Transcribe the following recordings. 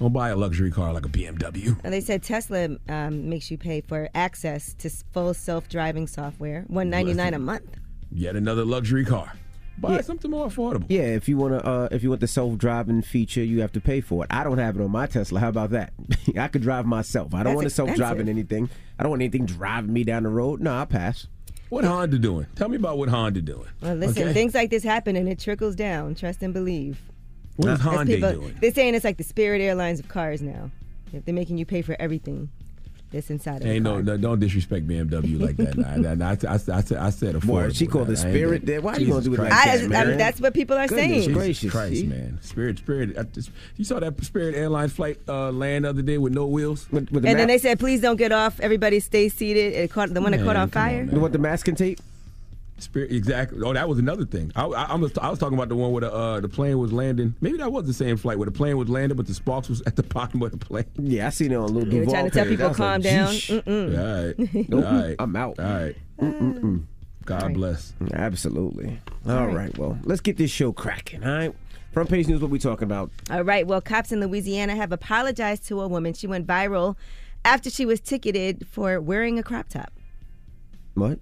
Don't buy a luxury car like a BMW. And they said Tesla makes you pay for access to full self-driving software, $199 a month. Yet another luxury car. Buy something more affordable. Yeah, if you want the self-driving feature, you have to pay for it. I don't have it on my Tesla. How about that? I could drive myself. I don't want to self-driving anything. I don't want anything driving me down the road. No, I'll pass. What Honda doing? Tell me about what Honda doing. Well, listen, things like this happen and it trickles down. Trust and believe. What is Honda doing? They're saying it's like the Spirit Airlines of cars now. They're making you pay for everything that's inside of the car. No, don't disrespect BMW like that. I said affordable. Boy, she called the Spirit there. Why are you going to do it like that, man? I mean, that's what people are saying. Jesus gracious, Christ, man. Spirit. You saw that Spirit Airlines flight land the other day with no wheels? And then they said, please don't get off. Everybody stay seated. The one that caught on fire. The one with the masking tape? Spirit, exactly. Oh, that was another thing. I was talking about the one where the plane was landing. Maybe that was the same flight where the plane was landing, but the sparks was at the bottom of the plane. Yeah, I seen it on a little Duval. Trying to tell people calm down. All right. Nope. All right. I'm out. All right. God bless. Absolutely. All right. Well, let's get this show cracking. All right. Front page news. What we talking about? All right. Well, cops in Louisiana have apologized to a woman. She went viral after she was ticketed for wearing a crop top. What?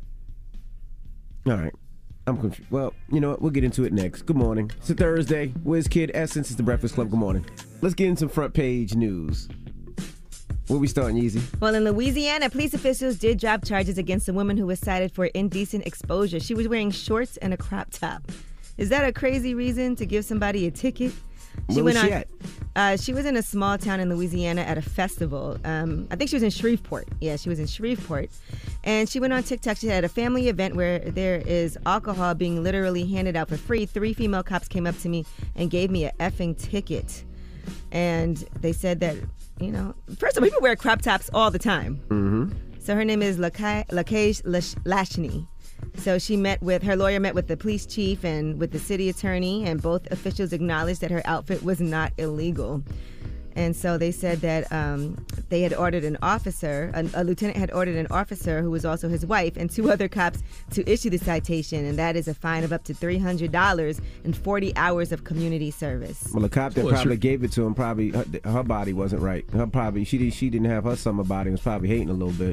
All right. I'm confused. Well, you know what? We'll get into it next. Good morning. It's a Thursday. WizKid Essence is the Breakfast Club. Good morning. Let's get into front page news. Where we starting, Yeezy? Well, in Louisiana, police officials did drop charges against a woman who was cited for indecent exposure. She was wearing shorts and a crop top. Is that a crazy reason to give somebody a ticket? Where was she at? She was in a small town in Louisiana at a festival. I think she was in Shreveport. Yeah, she was in Shreveport. And she went on TikTok. She had a family event where there is alcohol being literally handed out for free. 3 female cops came up to me and gave me a effing ticket. And they said that, you know, first of all, people wear crop tops all the time. Mm-hmm. So her name is Lakesh Lashni. So her lawyer met with the police chief and with the city attorney, and both officials acknowledged that her outfit was not illegal. And so they said that they had ordered an officer, a lieutenant had ordered an officer who was also his wife, and 2 other cops to issue the citation, and that is a fine of up to $300 and 40 hours of community service. Well, the cop that probably gave it to him, probably her body wasn't right. She didn't have her summer body. Was probably hating a little bit.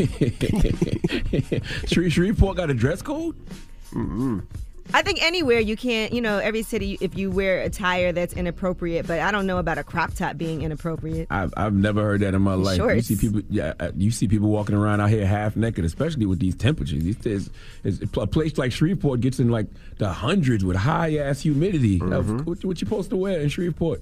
Shreveport got a dress code? Mm-hmm. I think anywhere you can't, every city, if you wear attire that's inappropriate, but I don't know about a crop top being inappropriate. I've never heard that in my life. Shorts. You see people walking around out here half naked, especially with these temperatures. A place like Shreveport gets in like the hundreds with high ass humidity. Mm-hmm. What you supposed to wear in Shreveport?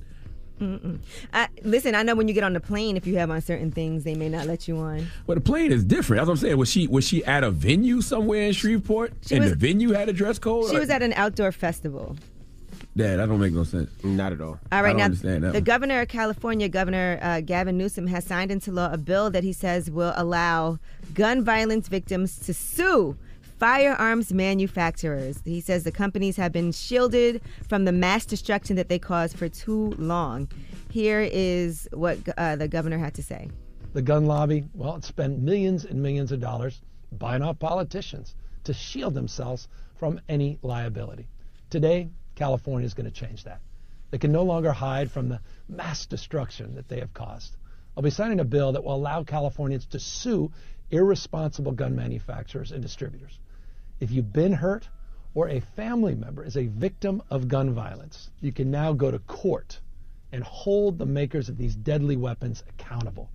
Listen, I know when you get on the plane, if you have on certain things, they may not let you on. Well, the plane is different. That's what I'm saying. Was she at a venue somewhere in Shreveport? The venue had a dress code? She was at an outdoor festival. Yeah, that don't make no sense. Not at all. All right, now understand that the governor of California, Governor Gavin Newsom, has signed into law a bill that he says will allow gun violence victims to sue firearms manufacturers. He says the companies have been shielded from the mass destruction that they caused for too long. Here is what the governor had to say. The gun lobby, it spent millions and millions of dollars buying off politicians to shield themselves from any liability. Today, California is going to change that. They can no longer hide from the mass destruction that they have caused. I'll be signing a bill that will allow Californians to sue irresponsible gun manufacturers and distributors. If you've been hurt or a family member is a victim of gun violence, you can now go to court and hold the makers of these deadly weapons accountable.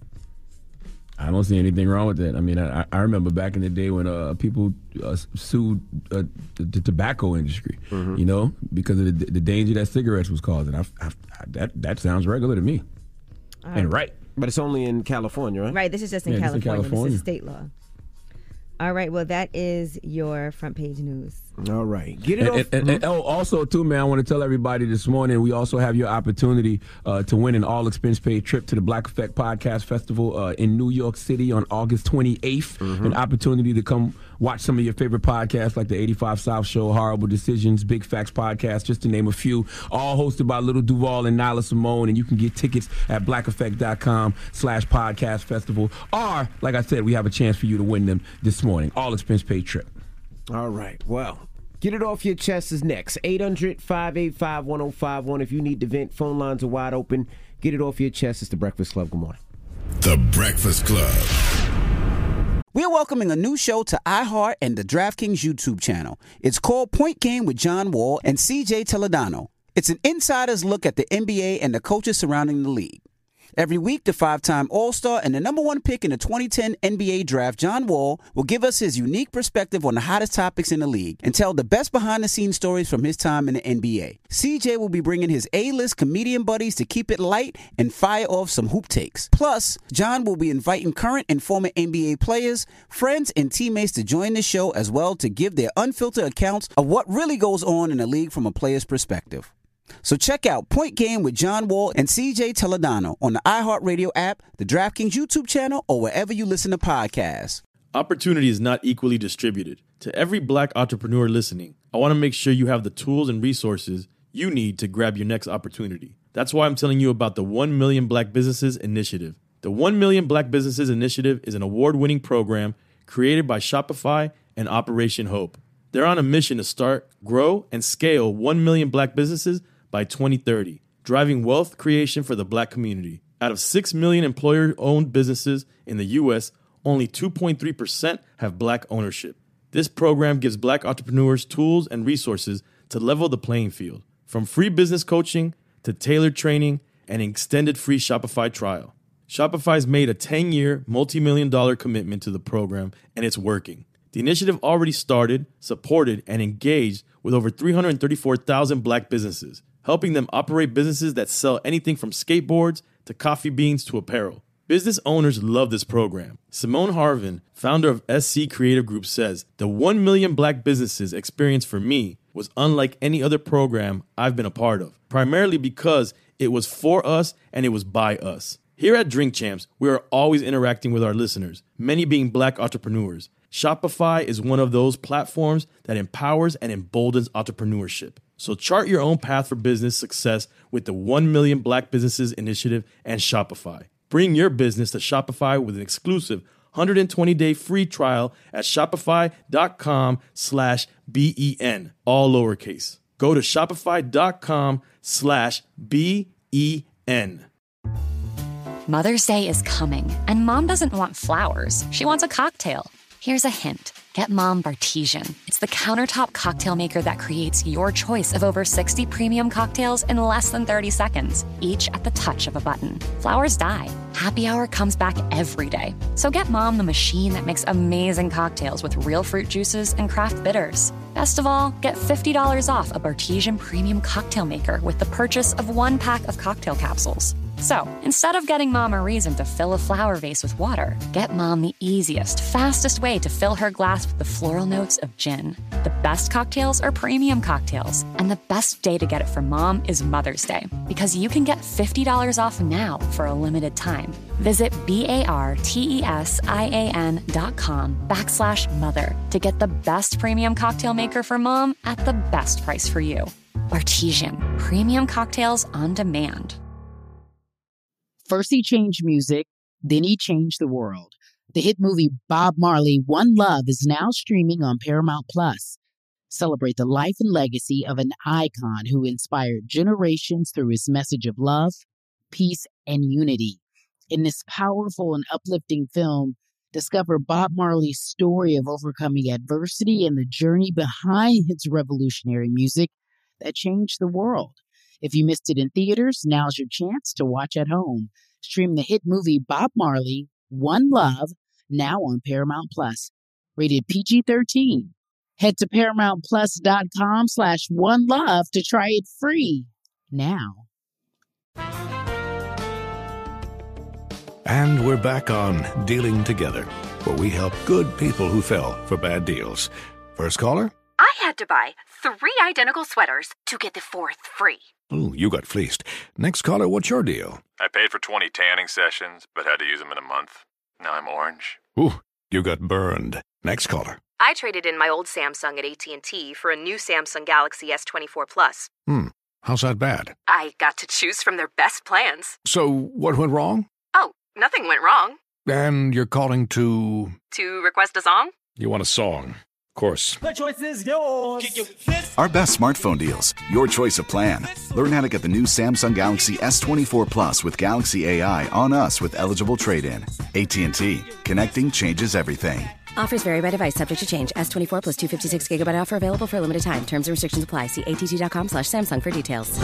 I don't see anything wrong with that. I mean, I remember back in the day when people sued the tobacco industry, because of the danger that cigarettes was causing. That sounds regular to me. And right. But it's only in California, right? Right, this is just in California. This is state law. All right, well, that is your front page news. All right. Get it off. And also, too, man, I want to tell everybody this morning, we also have your opportunity to win an all-expense-paid trip to the Black Effect Podcast Festival in New York City on August 28th. Mm-hmm. An opportunity to come watch some of your favorite podcasts like the 85 South Show, Horrible Decisions, Big Facts Podcast, just to name a few, all hosted by Little Duval and Nyla Simone. And you can get tickets at blackeffect.com/podcast festival. Or, like I said, we have a chance for you to win them this morning. All-expense-paid trip. All right. Well, get it off your chest is next. 800-585-1051. If you need to vent, phone lines are wide open. Get it off your chest. It's The Breakfast Club. Good morning. The Breakfast Club. We're welcoming a new show to iHeart and the DraftKings YouTube channel. It's called Point Game with John Wall and CJ Toledano. It's an insider's look at the NBA and the coaches surrounding the league. Every week, the 5-time All-Star and the number one pick in the 2010 NBA Draft, John Wall, will give us his unique perspective on the hottest topics in the league and tell the best behind-the-scenes stories from his time in the NBA. CJ will be bringing his A-list comedian buddies to keep it light and fire off some hoop takes. Plus, John will be inviting current and former NBA players, friends, and teammates to join the show as well to give their unfiltered accounts of what really goes on in the league from a player's perspective. So check out Point Game with John Wall and CJ Toledano on the iHeartRadio app, the DraftKings YouTube channel, or wherever you listen to podcasts. Opportunity is not equally distributed. To every black entrepreneur listening, I want to make sure you have the tools and resources you need to grab your next opportunity. That's why I'm telling you about the 1 Million Black Businesses Initiative. The 1 Million Black Businesses Initiative is an award-winning program created by Shopify and Operation Hope. They're on a mission to start, grow, and scale 1 million black businesses by 2030, driving wealth creation for the black community. Out of 6 million employer-owned businesses in the U.S., only 2.3% have black ownership. This program gives black entrepreneurs tools and resources to level the playing field, from free business coaching to tailored training and extended free Shopify trial. Shopify's made a 10-year, multi-million-dollar commitment to the program, and it's working. The initiative already started, supported, and engaged with over 334,000 black businesses, helping them operate businesses that sell anything from skateboards to coffee beans to apparel. Business owners love this program. Simone Harvin, founder of SC Creative Group, says, "The 1 million black businesses experience for me was unlike any other program I've been a part of, primarily because it was for us and it was by us." Here at Drink Champs, we are always interacting with our listeners, many being black entrepreneurs. Shopify is one of those platforms that empowers and emboldens entrepreneurship. So chart your own path for business success with the 1 Million Black Businesses Initiative and Shopify. Bring your business to Shopify with an exclusive 120-day free trial at shopify.com/BEN, all lowercase. Go to shopify.com/BEN. Mother's Day is coming, and Mom doesn't want flowers. She wants a cocktail. Here's a hint. Get Mom Bartesian. It's the countertop cocktail maker that creates your choice of over 60 premium cocktails in less than 30 seconds, each at the touch of a button. Flowers die. Happy Hour comes back every day. So get Mom the machine that makes amazing cocktails with real fruit juices and craft bitters. Best of all, get $50 off a Bartesian premium cocktail maker with the purchase of 1 pack of cocktail capsules. So, instead of getting Mom a reason to fill a flower vase with water, get Mom the easiest, fastest way to fill her glass with the floral notes of gin. The best cocktails are premium cocktails, and the best day to get it for Mom is Mother's Day, because you can get $50 off now for a limited time. Visit BARTESIAN.com/mother to get the best premium cocktail maker for Mom at the best price for you. Bartesian, premium cocktails on demand. First he changed music, then he changed the world. The hit movie Bob Marley, One Love is now streaming on Paramount+. Celebrate the life and legacy of an icon who inspired generations through his message of love, peace, and unity. In this powerful and uplifting film, discover Bob Marley's story of overcoming adversity and the journey behind his revolutionary music that changed the world. If you missed it in theaters, now's your chance to watch at home. Stream the hit movie Bob Marley, One Love, now on Paramount+. Rated PG-13. Head to ParamountPlus.com/OneLove to try it free now. And we're back on Dealing Together, where we help good people who fell for bad deals. First caller? I had to buy 3 identical sweaters to get the 4th free. Ooh, you got fleeced. Next caller, what's your deal? I paid for 20 tanning sessions, but had to use them in a month. Now I'm orange. Ooh, you got burned. Next caller. I traded in my old Samsung at AT&T for a new Samsung Galaxy S24 Plus. How's that bad? I got to choose from their best plans. So, what went wrong? Oh, nothing went wrong. And you're calling to... To request a song? You want a song. Of course. The choice is yours. Our best smartphone deals. Your choice of plan. Learn how to get the new Samsung Galaxy S24 Plus with Galaxy AI on us with eligible trade-in. AT&T. Connecting changes everything. Offers vary by device, subject to change. S24 plus 256 gigabyte offer available for a limited time. Terms and restrictions apply. See att.com/Samsung for details.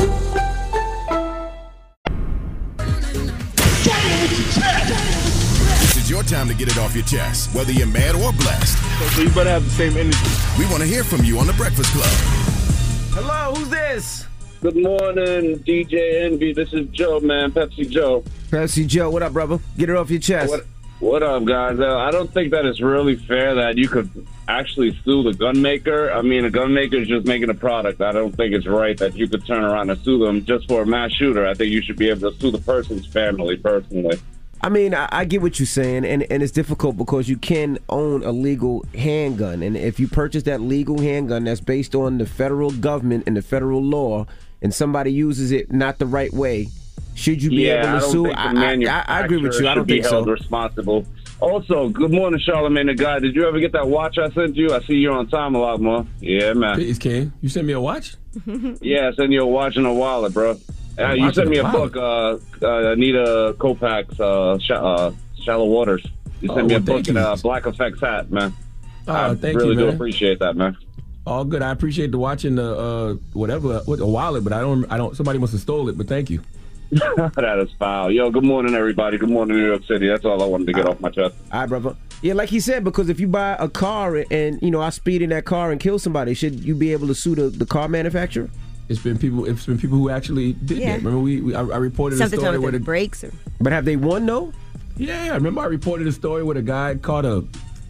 This is your time to get it off your chest, whether you're mad or blessed. So you better have the same energy. We want to hear from you on The Breakfast Club. Hello, who's this? Good morning, DJ Envy. This is Joe, man. Pepsi Joe. Pepsi Joe, what up, brother? Get it off your chest. What up, guys? I don't think that it's really fair that you could actually sue the gun maker. I mean, a gun maker is just making a product. I don't think it's right that you could turn around and sue them just for a mass shooter. I think you should be able to sue the person's family personally. I mean, I get what you're saying, and it's difficult because you can own a legal handgun. And if you purchase that legal handgun that's based on the federal government and the federal law, and somebody uses it not the right way, should you be able to sue? I agree with you. I don't think so. Responsible. Also, good morning, Charlamagne the Guy. Did you ever get that watch I sent you? I see you're on time a lot more. Yeah, man. Peace, King. You sent me a watch? Yeah, I sent you a watch and a wallet, bro. You sent me a book, Anita Kopac's Shallow Waters. You sent me a book and a Black Effects hat, man. I really do appreciate that, man. All good. I appreciate the watch and the a wallet, but I don't. Somebody must have stole it. But thank you. That is foul. Yo, good morning, everybody. Good morning, New York City. That's all I wanted to get off my chest. All right, brother. Yeah, like he said, because if you buy a car and I speed in that car and kill somebody, should you be able to sue the car manufacturer? It's been people who actually did that. Remember, I reported something a story where the brakes. But have they won though? Yeah, I remember I reported a story with a guy caught an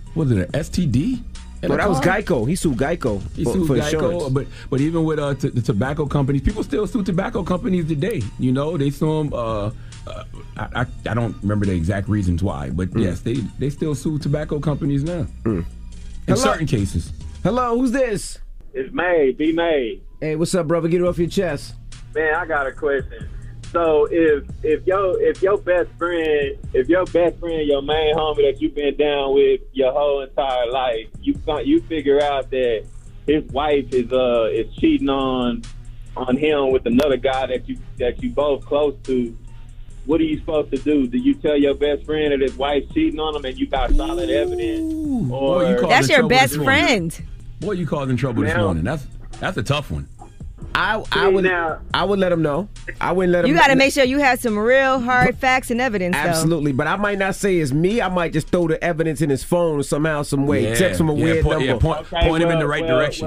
STD. No, that was Geico. He sued Geico. He sued for Geico, insurance. but even with the tobacco companies, people still sue tobacco companies today. You know, they sue them. I don't remember the exact reasons why, but yes, they still sue tobacco companies now. In certain cases. Hello, who's this? It's May. B May. Hey, what's up, brother? Get it off your chest. Man, I got a question. So if your best friend, your main homie that you've been down with your whole entire life, you figure out that his wife is cheating on him with another guy that you both close to, what are you supposed to do? Do you tell your best friend that his wife's cheating on him and you got solid evidence? Or that's your best friend. Boy, you caused in trouble this morning. That's a tough one. I would let him know. I wouldn't let him. You got to make sure you have some real hard facts and evidence. Absolutely, but I might not say it's me. I might just throw the evidence in his phone somehow, some way. Text him a weird number. Yeah, point him in the right direction.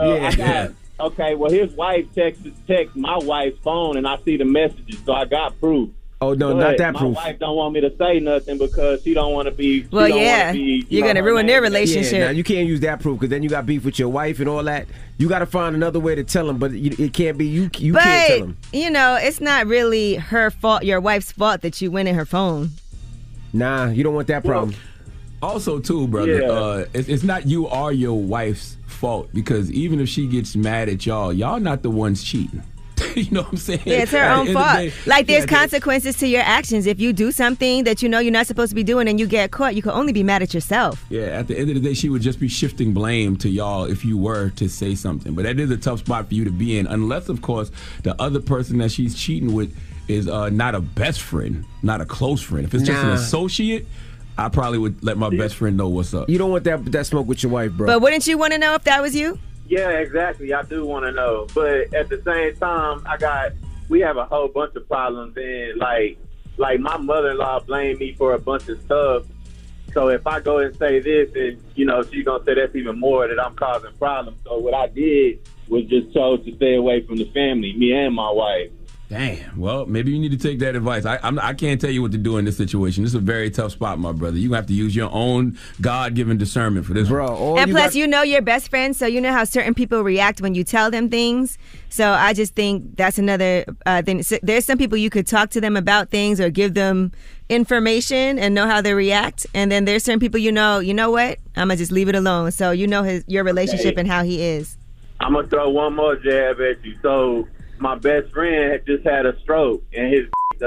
Okay, well, his wife texts my wife's phone, and I see the messages, so I got proof. Oh no, not that proof. My wife don't want me to say nothing because she don't want to be. Well, you're gonna ruin their relationship. Yeah, now you can't use that proof because then you got beef with your wife and all that. You got to find another way to tell him, but it can't be you. You can't tell him. You know, it's not really her fault, your wife's fault that you went in her phone. Nah, you don't want that problem. Also, too, brother, it's not you or your wife's fault because even if she gets mad at y'all not the ones cheating. You know what I'm saying? Yeah, it's her own fault. Like, there's consequences to your actions. If you do something that you know you're not supposed to be doing and you get caught, you can only be mad at yourself. Yeah, at the end of the day, she would just be shifting blame to y'all if you were to say something. But that is a tough spot for you to be in, unless, of course, the other person that she's cheating with is not a best friend, not a close friend. If it's just an associate, I probably would let my best friend know what's up. You don't want that smoke with your wife, bro. But wouldn't you want to know if that was you? Yeah, exactly. I do want to know, but at the same time, we have a whole bunch of problems, and like my mother-in-law blamed me for a bunch of stuff. So if I go and say this, and she's gonna say that's even more that I'm causing problems. So what I did was just chose to stay away from the family, me and my wife. Damn. Well, maybe you need to take that advice. I can't tell you what to do in this situation. This is a very tough spot, my brother. You have to use your own God-given discernment for this, bro. And plus, you know your best friend, so you know how certain people react when you tell them things. So I just think that's another thing. So there's some people you could talk to them about things or give them information and know how they react. And then there's certain people you know what? I'm going to just leave it alone. So you know your relationship and how he is. I'm going to throw one more jab at you. So my best friend had just had a stroke, and his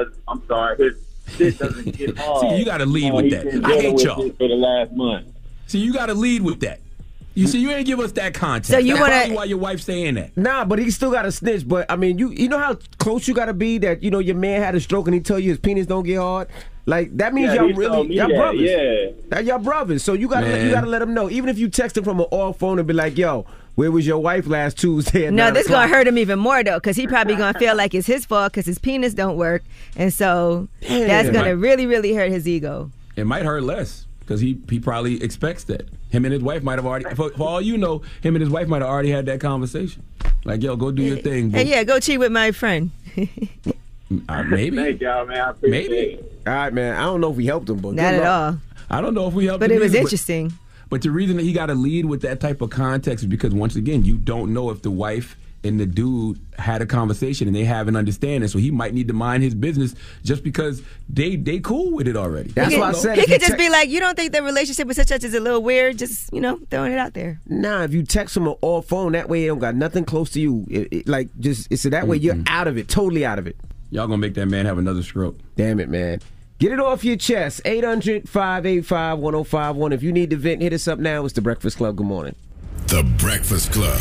shit doesn't get hard. See, you got to lead with that. I hate y'all. For the last month. See, you got to lead with that. You see, you ain't give us that context. So you That's wanna- probably why your wife's saying that. Nah, but he still got to snitch. But I mean, you know how close you got to be that your man had a stroke and he tell you his penis don't get hard. Like that means Yeah, y'all he told me y'all that, brothers. yeah. That y'all brothers. So you gotta Man. let him know. Even if you text him from an off phone and be like, "Yo, where was your wife last Tuesday?" At No, 9 this o'clock? gonna hurt him even more though, because he probably gonna feel like it's his fault because his penis don't work, and so that's gonna really, really hurt his ego. It might hurt less because he probably expects that. Him and his wife might have already, for all you know, him and his wife might have already had that conversation. Like, yo, go do your thing, boo. Hey, yeah, go cheat with my friend. Maybe. Thank y'all, man. I appreciate it. All right, man. I don't know if we helped him, but Not at all. I don't know if we helped But him it was either, interesting. But the reason that he got to lead with that type of context is because, once again, you don't know if the wife and the dude had a conversation and they have an understanding. So he might need to mind his business just because they cool with it already. That's he why I could, said he if you could just te- be like, you don't think the relationship with such is a little weird? Just, throwing it out there. Nah, if you text him on all phone, that way it don't got nothing close to you. So that way you're out of it, totally out of it. Y'all gonna make that man have another stroke. Damn it, man. Get it off your chest. 800-585-1051. If you need to vent, hit us up now. It's The Breakfast Club. Good morning. The Breakfast Club.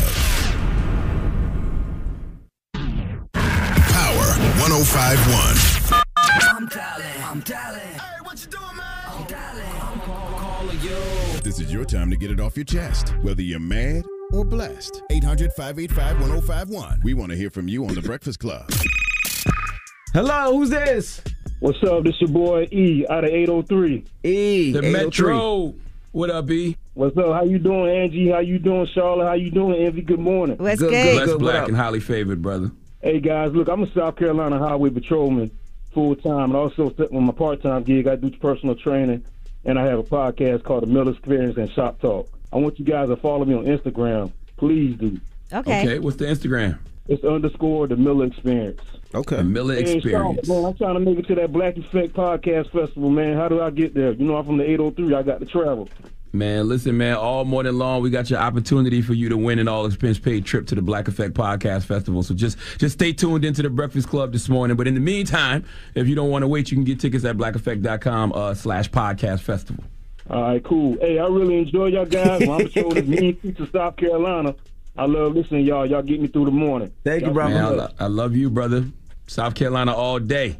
Power 105.1. I'm dialing. Hey, what you doing, man? I'm dialing. I'm calling you. This is your time to get it off your chest, whether you're mad or blessed. 800-585-1051. We want to hear from you on The Breakfast Club. Hello, who's this? What's up? This your boy E out of 803. E, The Metro. What up, B? What's up? How you doing, Angie? How you doing, Charlotte? How you doing, Envy? Good morning. What's Good, good? blessed, black, and highly favored, brother. Hey, guys, look, I'm a South Carolina highway patrolman full-time, and also on my part-time gig, I do personal training, and I have a podcast called The Miller Experience and Shop Talk. I want you guys to follow me on Instagram. Please do. Okay. What's the Instagram? It's _ The Miller Experience. Okay. The Miller Hey, Experience. Charlotte, man, I'm trying to make it to that Black Effect Podcast Festival, man. How do I get there? I'm from the 803. I got to travel. Man, listen, man, all morning long, we got your opportunity for you to win an all-expense-paid trip to the Black Effect Podcast Festival. So just stay tuned into the Breakfast Club this morning. But in the meantime, if you don't want to wait, you can get tickets at blackeffect.com/podcast festival. All right, cool. Hey, I really enjoy y'all guys. I'm patrolling this mean streets of South Carolina. I love listening to y'all. Y'all get me through the morning. Thank you, brother. Man, I love you, brother. South Carolina all day.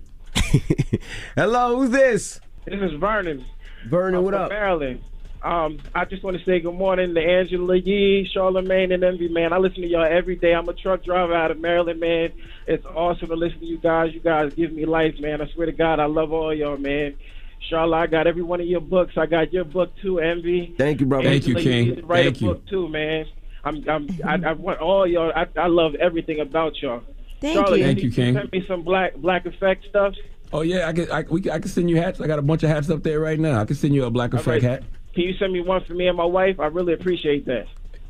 Hello, who's this? This is Vernon. Vernon, what from up? Maryland. I just want to say good morning to Angela Yee, Charlamagne, and Envy, man. I listen to y'all every day. I'm a truck driver out of Maryland, man. It's awesome to listen to you guys. You guys give me life, man. I swear to God, I love all y'all, man. Charlotte, I got every one of your books. I got your book too, Envy. Thank you, brother. Thank you, Angela, King. need to write Thank a you. book too, man. I want all y'all. I love everything about y'all. Thank Charlotte, you. Thank you, King. Send me some black effect stuff. Oh, yeah, I can send you hats. I got a bunch of hats up there right now. I can send you a Black Effect hat. Can you send me one for me and my wife? I really appreciate that.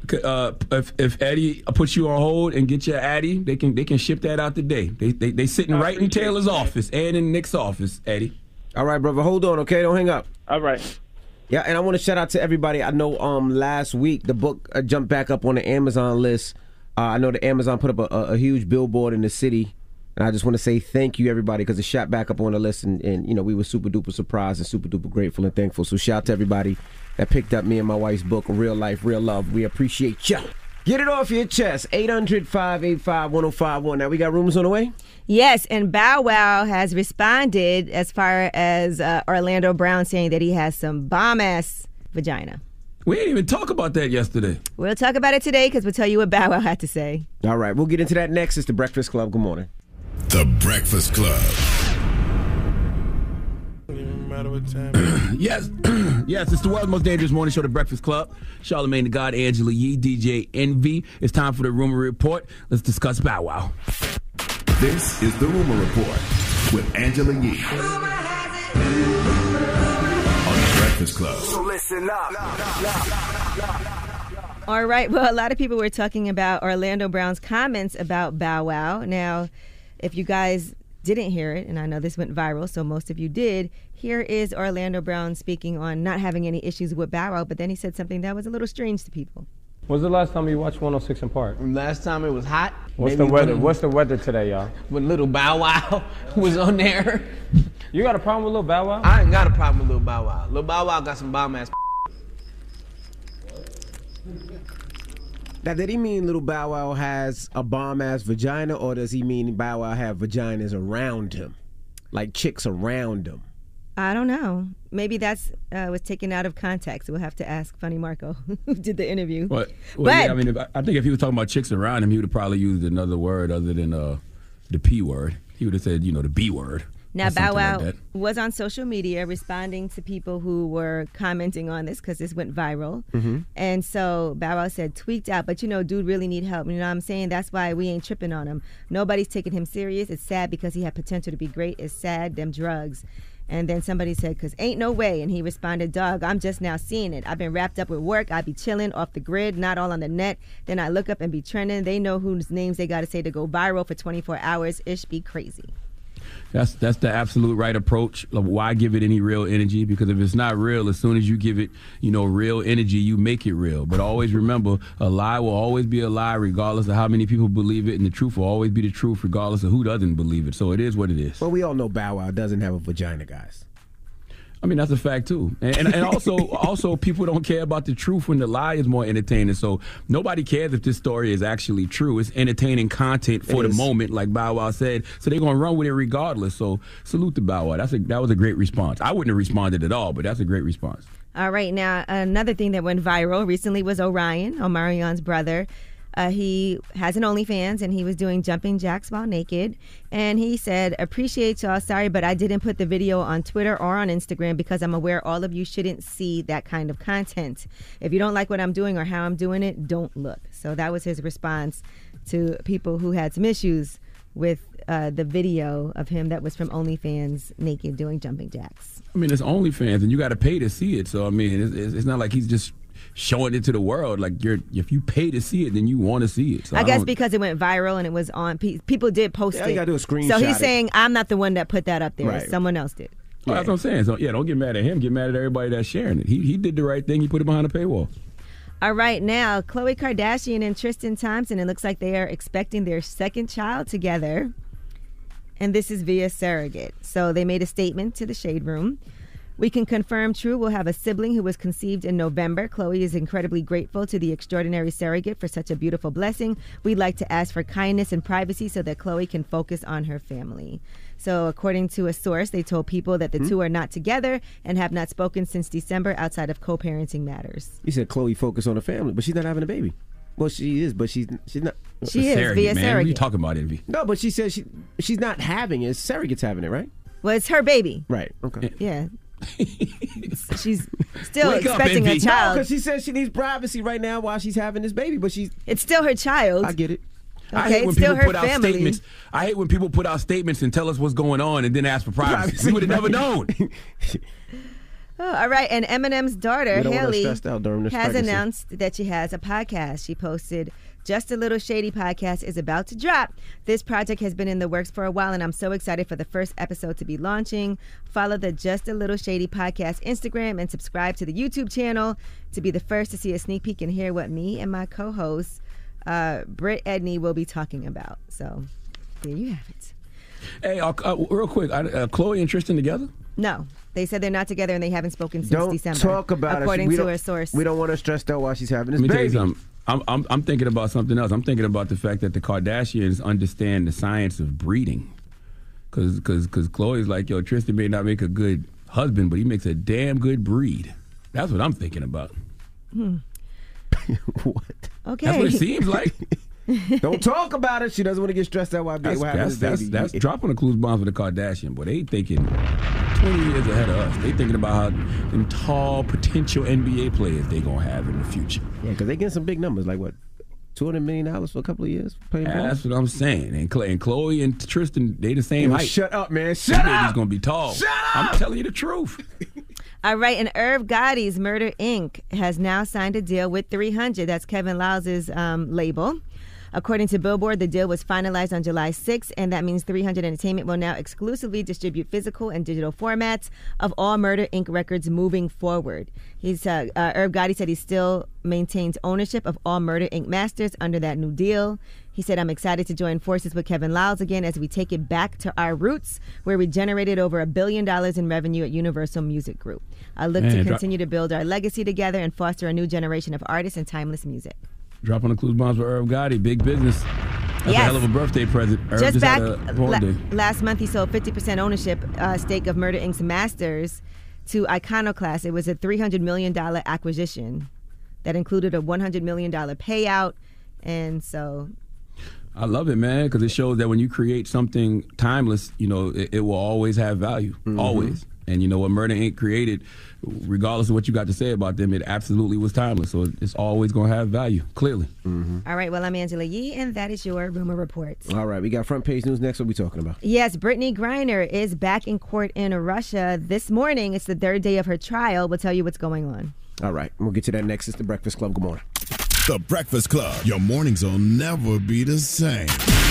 If Eddie puts you on hold and get your Addy, they can ship that out today. They sitting right in Taylor's office and in Nick's office, Eddie. All right, brother. Hold on, okay? Don't hang up. All right. Yeah, and I want to shout out to everybody. I know last week the book jumped back up on the Amazon list. I know the Amazon put up a huge billboard in the city. And I just want to say thank you, everybody, because it shot back up on the list. And we were super duper surprised and super duper grateful and thankful. So shout out to everybody that picked up me and my wife's book, Real Life, Real Love. We appreciate ya. Get it off your chest. 800-585-1051. Now we got rumors on the way? Yes, and Bow Wow has responded as far as Orlando Brown saying that he has some bomb-ass vagina. We didn't even talk about that yesterday. We'll talk about it today because we'll tell you what Bow Wow had to say. All right, we'll get into that next. It's The Breakfast Club. Good morning. The Breakfast Club. Yes, yes, it's the world's most dangerous morning show, The Breakfast Club. Charlamagne the God, Angela Yee, DJ Envy. It's time for the Rumor Report. Let's discuss Bow Wow. This is the Rumor Report with Angela Yee on The Breakfast Club. So listen up. All right, well, a lot of people were talking about Orlando Brown's comments about Bow Wow. Now, if you guys didn't hear it, and I know this went viral, so most of you did, here is Orlando Brown speaking on not having any issues with Bow Wow, but then he said something that was a little strange to people. When's the last time you watched 106 in Park? Last time it was hot. What's the weather? What's the weather today, y'all? When Little Bow Wow was on there. You got a problem with Little Bow Wow? I ain't got a problem with Little Bow Wow. Little Bow Wow got some bomb ass. Now, did he mean Little Bow Wow has a bomb-ass vagina, or does he mean Bow Wow have vaginas around him? Like chicks around him? I don't know. Maybe that's was taken out of context. We'll have to ask Funny Marco, who did the interview. Well, yeah, I mean, I think if he was talking about chicks around him, he would have probably used another word other than the P word. He would have said, the B word. Now, Bow Wow was on social media responding to people who were commenting on this because this went viral. Mm-hmm. And so Bow Wow said, tweaked out, but dude really need help. You know what I'm saying? That's why we ain't tripping on him. Nobody's taking him serious. It's sad because he had potential to be great. It's sad, them drugs. And then somebody said, because ain't no way. And he responded, dog, I'm just now seeing it. I've been wrapped up with work. I be chilling off the grid, not all on the net. Then I look up and be trending. They know whose names they got to say to go viral for 24 hours. Ish be crazy. That's the absolute right approach. Why give it any real energy? Because if it's not real, as soon as you give it, real energy, you make it real. But always remember, a lie will always be a lie, regardless of how many people believe it, and the truth will always be the truth, regardless of who doesn't believe it. So it is what it is. Well, we all know Bow Wow doesn't have a vagina, guys. I mean, that's a fact, too. And also, people don't care about the truth when the lie is more entertaining. So nobody cares if this story is actually true. It's entertaining content for the moment, like Bow Wow said. So they're going to run with it regardless. So salute to Bow Wow. That was a great response. I wouldn't have responded at all, but that's a great response. All right. Now, another thing that went viral recently was Omarion's brother. He has an OnlyFans, and he was doing jumping jacks while naked. And he said, appreciate y'all. Sorry, but I didn't put the video on Twitter or on Instagram because I'm aware all of you shouldn't see that kind of content. If you don't like what I'm doing or how I'm doing it, don't look. So that was his response to people who had some issues with the video of him that was from OnlyFans naked doing jumping jacks. I mean, it's OnlyFans, and you got to pay to see it. So, I mean, it's not like he's just showing it to the world. Like, if you pay to see it, then you want to see it. So I guess because it went viral and it was on, people did post it. You got to do a screenshot. So he's saying, I'm not the one that put that up there. Right. Someone else did. Well, that's what I'm saying. So, yeah, don't get mad at him. Get mad at everybody that's sharing it. He did the right thing. He put it behind a paywall. All right, now, Khloe Kardashian and Tristan Thompson, it looks like they are expecting their second child together. And this is via surrogate. So they made a statement to the Shade Room. We can confirm True will have a sibling who was conceived in November. Khloe is incredibly grateful to the extraordinary surrogate for such a beautiful blessing. We'd like to ask for kindness and privacy so that Khloe can focus on her family. So according to a source, they told people that the two are not together and have not spoken since December outside of co-parenting matters. You said Khloe focus on her family, but she's not having a baby. Well, she is, but she's not. She is via surrogate. What are you talking about, Envy? No, but she said she's not having it. Surrogate's having it, right? Well, it's her baby. Right. Okay. Yeah. She's still expecting a child. Because she says she needs privacy right now while she's having this baby, but it's still her child. I get it. Okay, I hate when it's still people her put out family. statements. I hate when people put out statements and tell us what's going on and then ask for privacy. We would have never known. Oh, all right, and Eminem's daughter, Haley, has pregnancy. announced that she has a podcast. She posted, Just a Little Shady podcast is about to drop. This project has been in the works for a while, and I'm so excited for the first episode to be launching. Follow the Just a Little Shady podcast Instagram and subscribe to the YouTube channel to be the first to see a sneak peek and hear what me and my co-host, Britt Edney, will be talking about. So there you have it. Hey, real quick, Khloe and Tristan together? No. They said they're not together and they haven't spoken since Don't December. talk about according it. to a source. We don't want her stressed out while she's having this Let me baby. tell you something. I'm thinking about something else. I'm thinking about the fact that the Kardashians understand the science of breeding. Because Khloe's like, yo, Tristan may not make a good husband, but he makes a damn good breed. That's what I'm thinking about. What? Okay. That's what it seems like. Don't talk about it. She doesn't want to get stressed out while having this baby. That's dropping the clues bomb for the Kardashian. Boy, they thinking 20 years ahead of us. They thinking about how them tall potential NBA players they going to have in the future. Yeah, because they getting some big numbers. Like, what, $200 million for a couple of years playing ball? That's what I'm saying. And Khloe and Tristan, they the same height. Shut up, man. Shut up. Baby's going to be tall. Shut up. I'm telling you the truth. All right, and Irv Gotti's Murder, Inc. has now signed a deal with 300. That's Kevin Liles' label. According to Billboard, the deal was finalized on July 6th, and that means 300 Entertainment will now exclusively distribute physical and digital formats of all Murder, Inc. records moving forward. Irv Gotti said he still maintains ownership of all Murder, Inc. masters under that new deal. He said, I'm excited to join forces with Kevin Liles again as we take it back to our roots, where we generated over $1 billion in revenue at Universal Music Group. I look to continue to build our legacy together and foster a new generation of artists and timeless music. Dropping the clues bombs with Irv Gotti. Big business. That's a hell of a birthday present. Irv just back day. Last month, he sold 50% ownership stake of Murder Inc.'s Masters to Iconoclast. It was a $300 million acquisition that included a $100 million payout. And so... I love it, man, because it shows that when you create something timeless, you know, it will always have value. Always. And you know what Murder Inc. created, regardless of what you got to say about them, it absolutely was timeless. So it's always going to have value, clearly. All right, well, I'm Angela Yee, and that is your Rumor Report. All right, we got front page news next. What are we talking about? Yes, Brittany Griner is back in court in Russia this morning. It's the third day of her trial. We'll tell you what's going on. All right, we'll get to that next. It's The Breakfast Club. Good morning. The Breakfast Club. Your mornings will never be the same.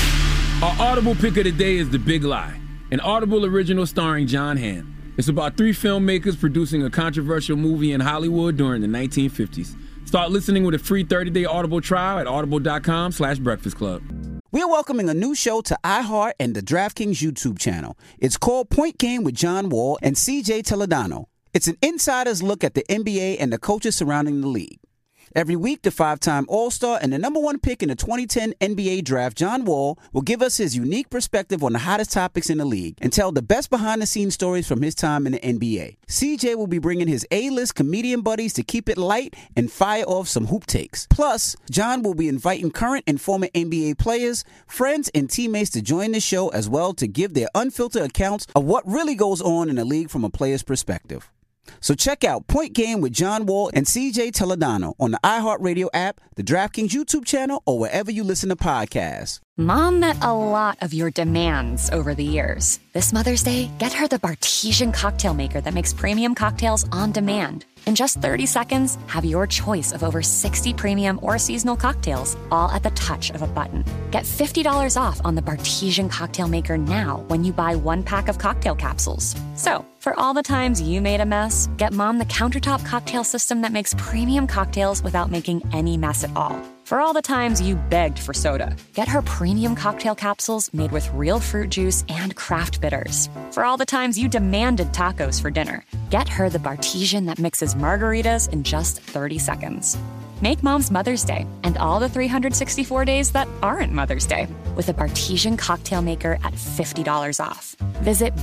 Our Audible pick of the day is The Big Lie, an Audible original starring John Hamm. It's about 3 filmmakers producing a controversial movie in Hollywood during the 1950s. Start listening with a free 30-day Audible trial at audible.com/Breakfast Club. We're welcoming a new show to iHeart and the DraftKings YouTube channel. It's called Point Game with John Wall and CJ Toledano. It's an insider's look at the NBA and the coaches surrounding the league. Every week, the 5-time All-Star and the #1 pick in the 2010 NBA Draft, John Wall, will give us his unique perspective on the hottest topics in the league and tell the best behind-the-scenes stories from his time in the NBA. CJ will be bringing his A-list comedian buddies to keep it light and fire off some hoop takes. Plus, John will be inviting current and former NBA players, friends, and teammates to join the show as well to give their unfiltered accounts of what really goes on in the league from a player's perspective. So check out Point Game with John Wall and CJ Toledano on the iHeartRadio app, the DraftKings YouTube channel, or wherever you listen to podcasts. Mom met a lot of your demands over the years. This Mother's Day, get her the Bartesian cocktail maker that makes premium cocktails on demand. In just 30 seconds, have your choice of over 60 premium or seasonal cocktails, all at the touch of a button. Get $50 off on the Bartesian cocktail maker now when you buy 1 pack of cocktail capsules. So, for all the times you made a mess, get Mom the countertop cocktail system that makes premium cocktails without making any mess at all. For all the times you begged for soda, get her premium cocktail capsules made with real fruit juice and craft bitters. For all the times you demanded tacos for dinner, get her the Bartesian that mixes margaritas in just 30 seconds. Make Mom's Mother's Day and all the 364 days that aren't Mother's Day with a Bartesian cocktail maker at $50 off. Visit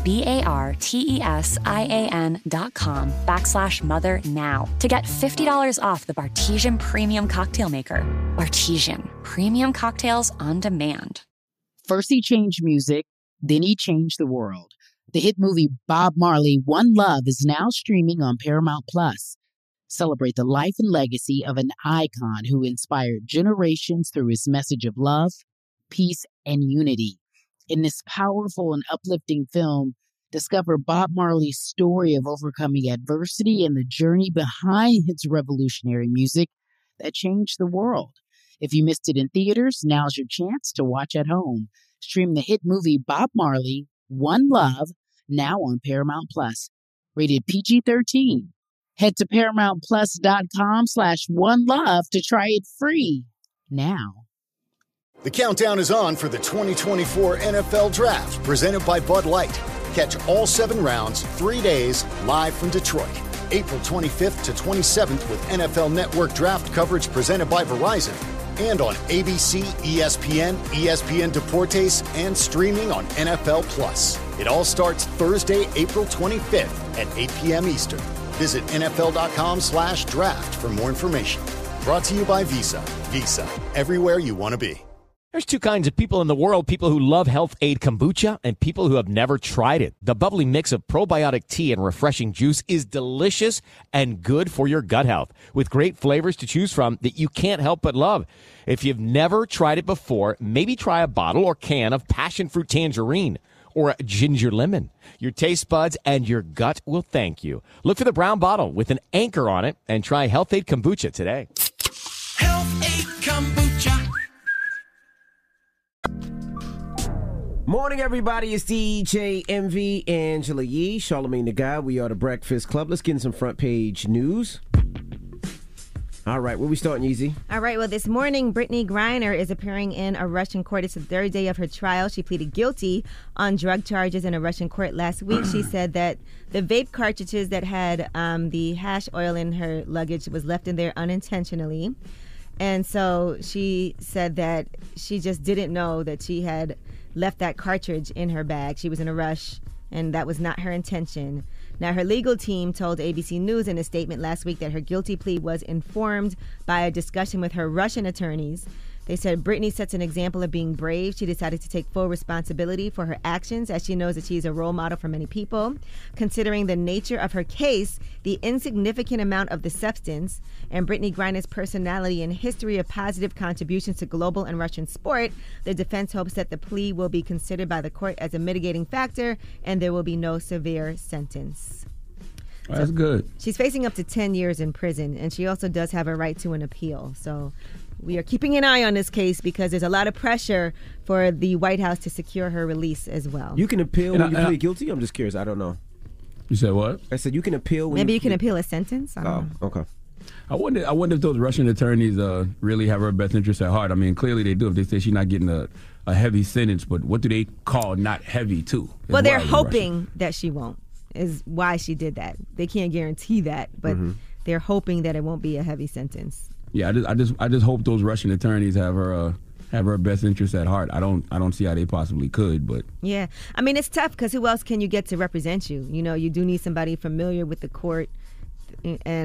BARTESIAN.com/mother now to get $50 off the Bartesian Premium Cocktail Maker. Bartesian, premium cocktails on demand. First he changed music, then he changed the world. The hit movie Bob Marley, One Love is now streaming on Paramount Plus. Celebrate the life and legacy of an icon who inspired generations through his message of love, peace, and unity. In this powerful and uplifting film, discover Bob Marley's story of overcoming adversity and the journey behind his revolutionary music that changed the world. If you missed it in theaters, now's your chance to watch at home. Stream the hit movie Bob Marley, One Love, now on Paramount Plus. Rated PG-13. Head to ParamountPlus.com/OneLove to try it free now. The countdown is on for the 2024 NFL Draft, presented by Bud Light. Catch all 7 rounds, 3 days, live from Detroit. April 25th to 27th with NFL Network Draft coverage presented by Verizon. And on ABC, ESPN, ESPN Deportes, and streaming on NFL Plus. It all starts Thursday, April 25th at 8 p.m. Eastern. Visit NFL.com/draft for more information. Brought to you by Visa. Visa, everywhere you want to be. There's 2 kinds of people in the world, people who love Health Aid Kombucha and people who have never tried it. The bubbly mix of probiotic tea and refreshing juice is delicious and good for your gut health, with great flavors to choose from that you can't help but love. If you've never tried it before, maybe try a bottle or can of passion fruit tangerine or a ginger lemon. Your taste buds and your gut will thank you. Look for the brown bottle with an anchor on it and try Health Aid Kombucha today. Health Aid Kombucha. Morning, everybody. It's DJ MV, Angela Yee, Charlamagne the Guy. We are the Breakfast Club. Let's get in some front page news. All right, where we starting, Yeezy? All right, well, this morning, Brittany Griner is appearing in a Russian court. It's the third day of her trial. She pleaded guilty on drug charges in a Russian court last week. She said that the vape cartridges that had the hash oil in her luggage was left in there unintentionally. And so she said that she just didn't know that she had left that cartridge in her bag. She was in a rush, and that was not her intention. Now, her legal team told ABC News in a statement last week that her guilty plea was informed by a discussion with her Russian attorneys. They said Brittany sets an example of being brave. She decided to take full responsibility for her actions, as she knows that she's a role model for many people. Considering the nature of her case, the insignificant amount of the substance, and Brittany Griner's personality and history of positive contributions to global and Russian sport, the defense hopes that the plea will be considered by the court as a mitigating factor and there will be no severe sentence. That's good. She's facing up to 10 years in prison, and she also does have a right to an appeal. So we are keeping an eye on this case because there's a lot of pressure for the White House to secure her release as well. You can appeal when you plead guilty? I'm just curious. I don't know. You said what? I said you can appeal when Maybe you can appeal a sentence? I don't know. Okay. I wonder if those Russian attorneys really have her best interest at heart. I mean, clearly they do if they say she's not getting a heavy sentence, but what do they call not heavy, too? Well, they're hoping that she won't, is why she did that. They can't guarantee that, but they're hoping that it won't be a heavy sentence. Yeah, I just hope those Russian attorneys have her best interest at heart. I don't see how they possibly could, but yeah, I mean it's tough because who else can you get to represent you? You know, you do need somebody familiar with the court, and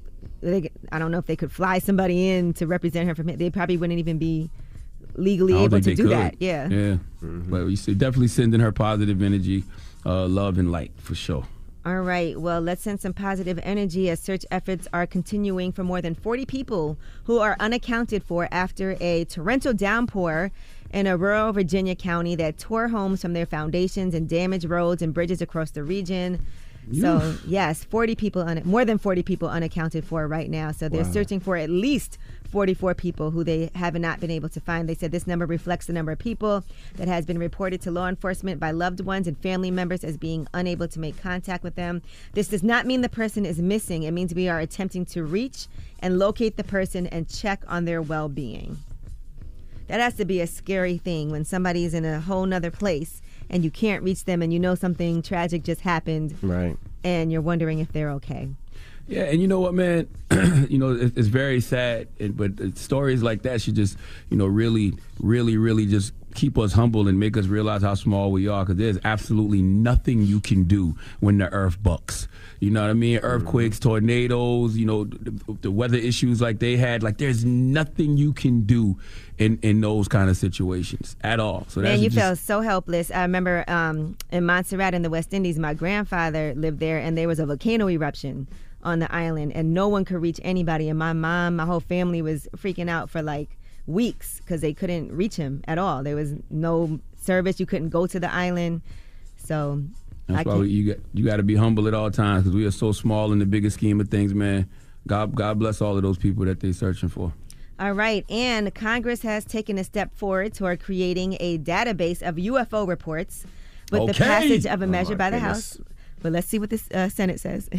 I don't know if they could fly somebody in to represent her. They probably wouldn't even be legally able to do that. Yeah. But you see, definitely sending her positive energy, love and light for sure. All right, well, let's send some positive energy as search efforts are continuing for more than 40 people who are unaccounted for after a torrential downpour in a rural Virginia county that tore homes from their foundations and damaged roads and bridges across the region. So, yes, more than 40 people unaccounted for right now. So they're searching for at least 44 people who they have not been able to find. They said this number reflects the number of people that has been reported to law enforcement by loved ones and family members as being unable to make contact with them. This does not mean the person is missing. It means we are attempting to reach and locate the person and check on their well-being. That has to be a scary thing when somebody is in a whole nother place and you can't reach them and you know something tragic just happened. Right. And you're wondering if they're okay. Yeah, and you know what, man? It's very sad, but stories like that should just, really, really, really just keep us humble and make us realize how small we are, because there's absolutely nothing you can do when the earth bucks. You know what I mean? Earthquakes, tornadoes, the weather issues like they had. Like, there's nothing you can do in those kind of situations at all. So man, you feel so helpless. I remember in Montserrat in the West Indies, my grandfather lived there, and there was a volcano eruption on the island, and no one could reach anybody. And my mom, my whole family was freaking out for like weeks because they couldn't reach him at all. There was no service. You couldn't go to the island. So that's why you got to be humble at all times, because we are so small in the bigger scheme of things, man. God bless all of those people that they're searching for. All right, and Congress has taken a step forward toward creating a database of UFO reports with the passage of a measure by the House. But let's see what this Senate says.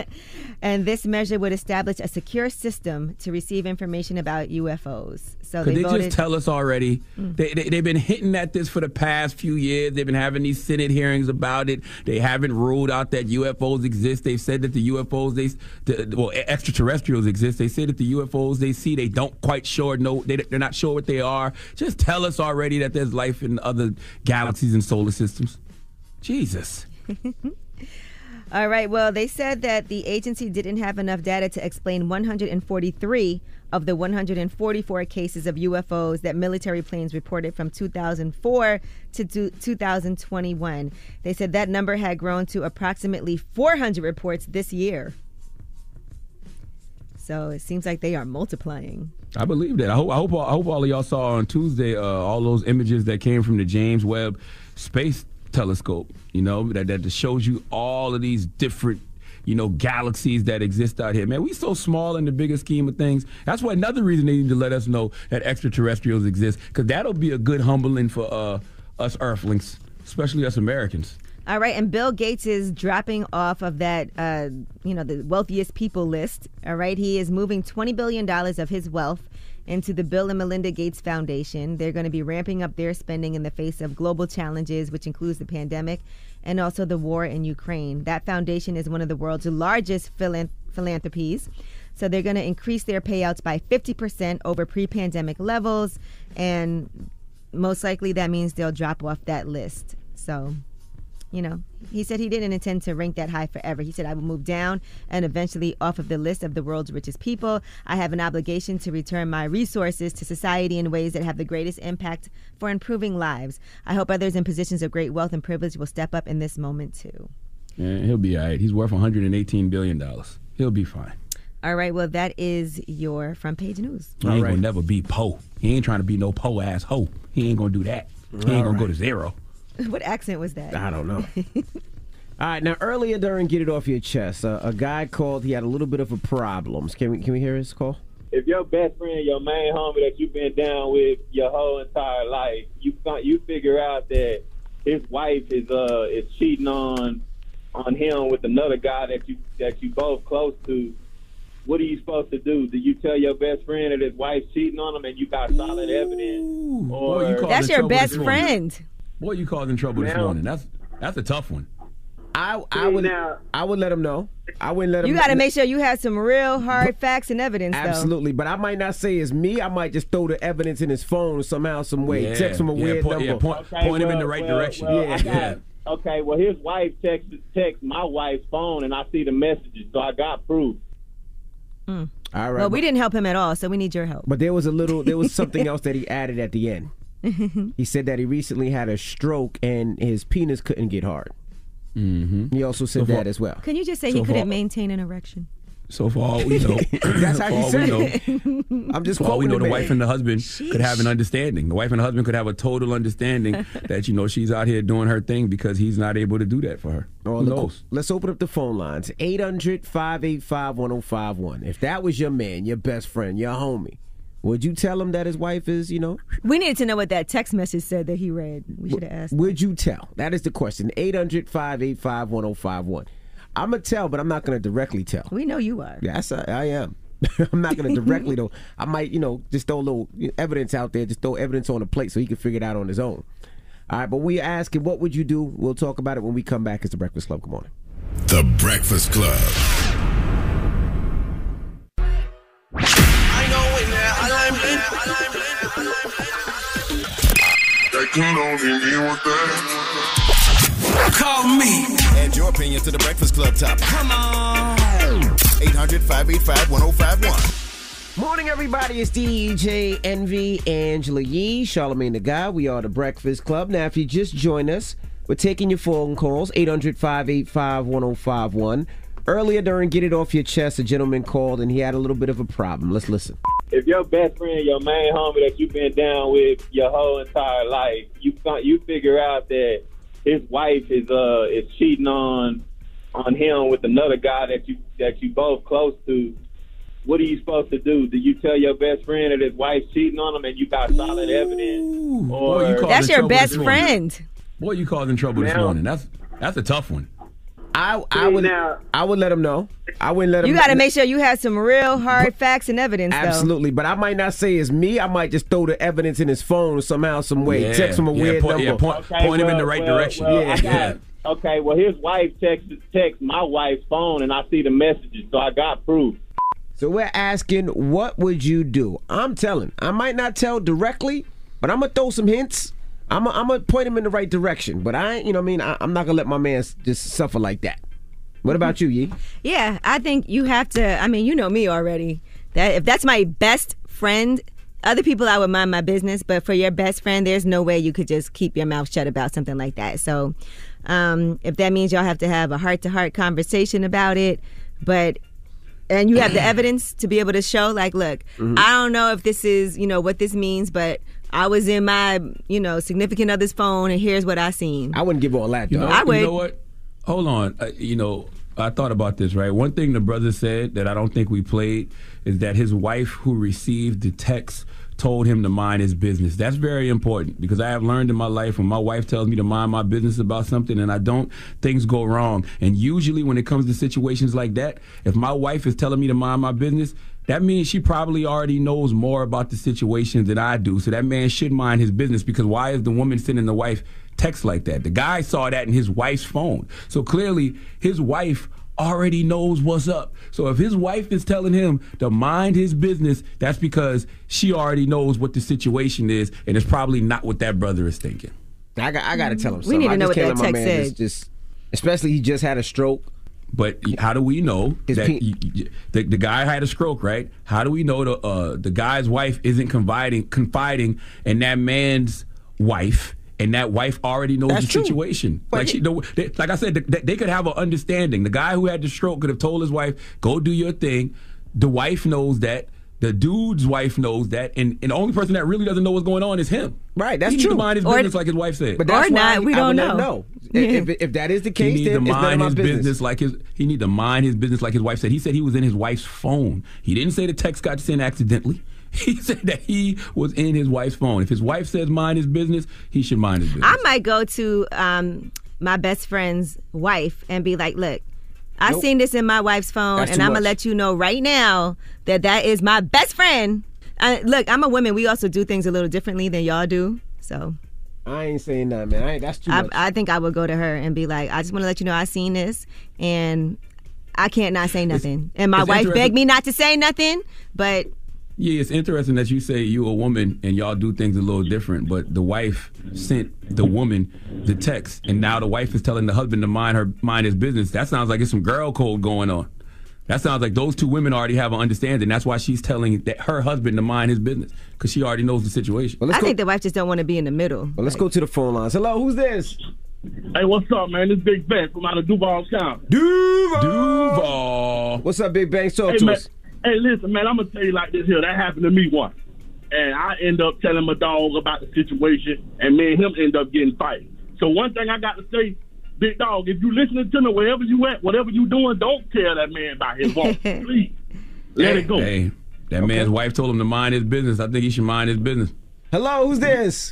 And this measure would establish a secure system to receive information about UFOs. So they just tell us already? They've been hitting at this for the past few years. They've been having these Senate hearings about it. They haven't ruled out that UFOs exist. They've said that the UFOs, extraterrestrials exist. They say that the UFOs they see, they don't quite know. They're not sure what they are. Just tell us already that there's life in other galaxies and solar systems. Jesus. All right. Well, they said that the agency didn't have enough data to explain 143 of the 144 cases of UFOs that military planes reported from 2004 to 2021. They said that number had grown to approximately 400 reports this year. So it seems like they are multiplying. I believe that. I hope all of y'all saw on Tuesday all those images that came from the James Webb Space Telescope, that shows you all of these different, galaxies that exist out here. Man, we so small in the bigger scheme of things. That's why another reason they need to let us know that extraterrestrials exist, because that'll be a good humbling for us Earthlings, especially us Americans. All right, and Bill Gates is dropping off of that, the wealthiest people list. All right, he is moving $20 billion of his wealth into the Bill and Melinda Gates Foundation. They're going to be ramping up their spending in the face of global challenges, which includes the pandemic and also the war in Ukraine. That foundation is one of the world's largest philanthropies. So they're going to increase their payouts by 50% over pre-pandemic levels, and most likely that means they'll drop off that list. So, he said he didn't intend to rank that high forever. He said, I will move down and eventually off of the list of the world's richest people. I have an obligation to return my resources to society in ways that have the greatest impact for improving lives. I hope others in positions of great wealth and privilege will step up in this moment too. Yeah, he'll be all right. He's worth $118 billion. He'll be fine. All right, well, that is your front page news. He ain't gonna never be Poe. He ain't trying to be no Poe ass hoe. He ain't gonna do that. He ain't gonna go to zero. What accent was that? I don't know. All right, now earlier during Get It Off Your Chest, a guy called. He had a little bit of a problem. Can we hear his call? If your best friend, your main homie that you've been down with your whole entire life, you figure out that his wife is cheating on him with another guy that you both close to, what are you supposed to do? Do you tell your best friend that his wife's cheating on him and you got solid evidence? Or that's your best friend. Boy, you caused in trouble this morning. That's a tough one. I would let him know. I wouldn't let him. You got to make sure you have some real hard facts and evidence. Absolutely, but I might not say it's me. I might just throw the evidence in his phone somehow, some way. Text from a weird number. Point him in the right direction. Okay, well, his wife texts my wife's phone, and I see the messages, so I got proof. All right. Well, we didn't help him at all, so we need your help. But there was something else that he added at the end. He said that he recently had a stroke and his penis couldn't get hard. Mm-hmm. He also said that as well. Can you just say he couldn't maintain an erection? So for all we know, that's how he said it. I'm just quoting all we know, the the wife and the husband could have an understanding. The wife and the husband could have a total understanding that she's out here doing her thing because he's not able to do that for her. Who knows? Let's open up the phone lines. 800-585-1051. If that was your man, your best friend, your homie, would you tell him that his wife is, We needed to know what that text message said that he read. We should have asked. Would you tell? That is the question. 800-585-1051. I'm going to tell, but I'm not going to directly tell. We know you are. Yes, I am. I'm not going to directly, though. I might, just throw a little evidence out there, just throw evidence on the plate so he can figure it out on his own. All right, but we're asking, what would you do? We'll talk about it when we come back. It's The Breakfast Club. Good morning. The Breakfast Club. Call me. Add your opinion to the Breakfast Club topic. Come on. 800-585-1051. Morning, everybody. It's DJ Envy, Angela Yee, Charlamagne the Guy. We are the Breakfast Club. Now, if you just joined us, we're taking your phone calls, 800-585-1051. Earlier during Get It Off Your Chest, a gentleman called and he had a little bit of a problem. Let's listen. If your best friend, your main homie that you've been down with your whole entire life, you figure out that his wife is cheating on him with another guy that you both close to, what are you supposed to do? Do you tell your best friend that his wife's cheating on him and you got solid evidence? Or that's your best friend. Boy, you caused in trouble this morning. That's a tough one. I would let him know. I wouldn't let him. You got to make sure you have some real hard facts and evidence. Absolutely, but I might not say it's me. I might just throw the evidence in his phone somehow, some way. Text from a weird number. Point him in the right direction. Okay, well, his wife texts my wife's phone, and I see the messages, so I got proof. So we're asking, what would you do? I'm telling. I might not tell directly, but I'm gonna throw some hints. I'm gonna point him in the right direction, but I ain't, I'm not gonna let my man just suffer like that. What about you, Yee? Yeah, I think you have to. I mean, you know me already. That if that's my best friend, other people I would mind my business, but for your best friend, there's no way you could just keep your mouth shut about something like that. So, if that means y'all have to have a heart-to-heart conversation about it, and you have the evidence to be able to show, like, look, I don't know if this is, what this means, but I was in my, significant other's phone, and here's what I seen. I wouldn't give all that, though. I would. You know what? Hold on. I thought about this, right? One thing the brother said that I don't think we played is that his wife who received the text told him to mind his business. That's very important because I have learned in my life when my wife tells me to mind my business about something and I don't, things go wrong. And usually when it comes to situations like that, if my wife is telling me to mind my business, that means she probably already knows more about the situation than I do. So that man should mind his business, because why is the woman sending the wife text like that? The guy saw that in his wife's phone. So clearly his wife already knows what's up. So if his wife is telling him to mind his business, that's because she already knows what the situation is, and it's probably not what that brother is thinking. I got to tell him something. We need to know what that my text man said. just, especially he just had a stroke. But how do we know that the guy had a stroke, right? How do we know the guy's wife isn't confiding in that man's wife, and that wife already knows the situation? Like I said, they could have an understanding. The guy who had the stroke could have told his wife, "Go do your thing." The wife knows that. The dude's wife knows that, and the only person that really doesn't know what's going on is him. Right, that's he true. He needs to mind his business like his wife said. But that's why we don't know. If that is the case, he needs then to it's none of mind my his business. he need to mind his business like his wife said. He said he was in his wife's phone. He didn't say the text got sent accidentally. He said that he was in his wife's phone. If his wife says mind his business, he should mind his business. I might go to my best friend's wife and be like, look, I seen this in my wife's phone, and I'm going to let you know right now that is my best friend. Look, I'm a woman. We also do things a little differently than y'all do. So I ain't saying nothing, man. That's too much. I think I would go to her and be like, I just want to let you know I seen this, and I can't not say nothing. And my wife begged me not to say nothing, but... Yeah, it's interesting that you say you a woman and y'all do things a little different, but the wife sent the woman the text, and now the wife is telling the husband to mind his business. That sounds like it's some girl code going on. That sounds like those two women already have an understanding. That's why she's telling her husband to mind his business, because she already knows the situation. I think the wife just don't want to be in the middle. Well, let's go to the phone lines. Hello, who's this? Hey, what's up, man? This Big Bang from out of Duval County. Duval. What's up, Big Bang? Talk to us. Hey, listen, man, I'm going to tell you like this here. That happened to me once. And I end up telling my dog about the situation, and me and him end up getting fighting. So one thing I got to say, Big Dog, if you listening to me, wherever you at, whatever you doing, don't tell that man about his walk. Please. Let it go. Hey, that man's wife told him to mind his business. I think he should mind his business. Hello, who's this?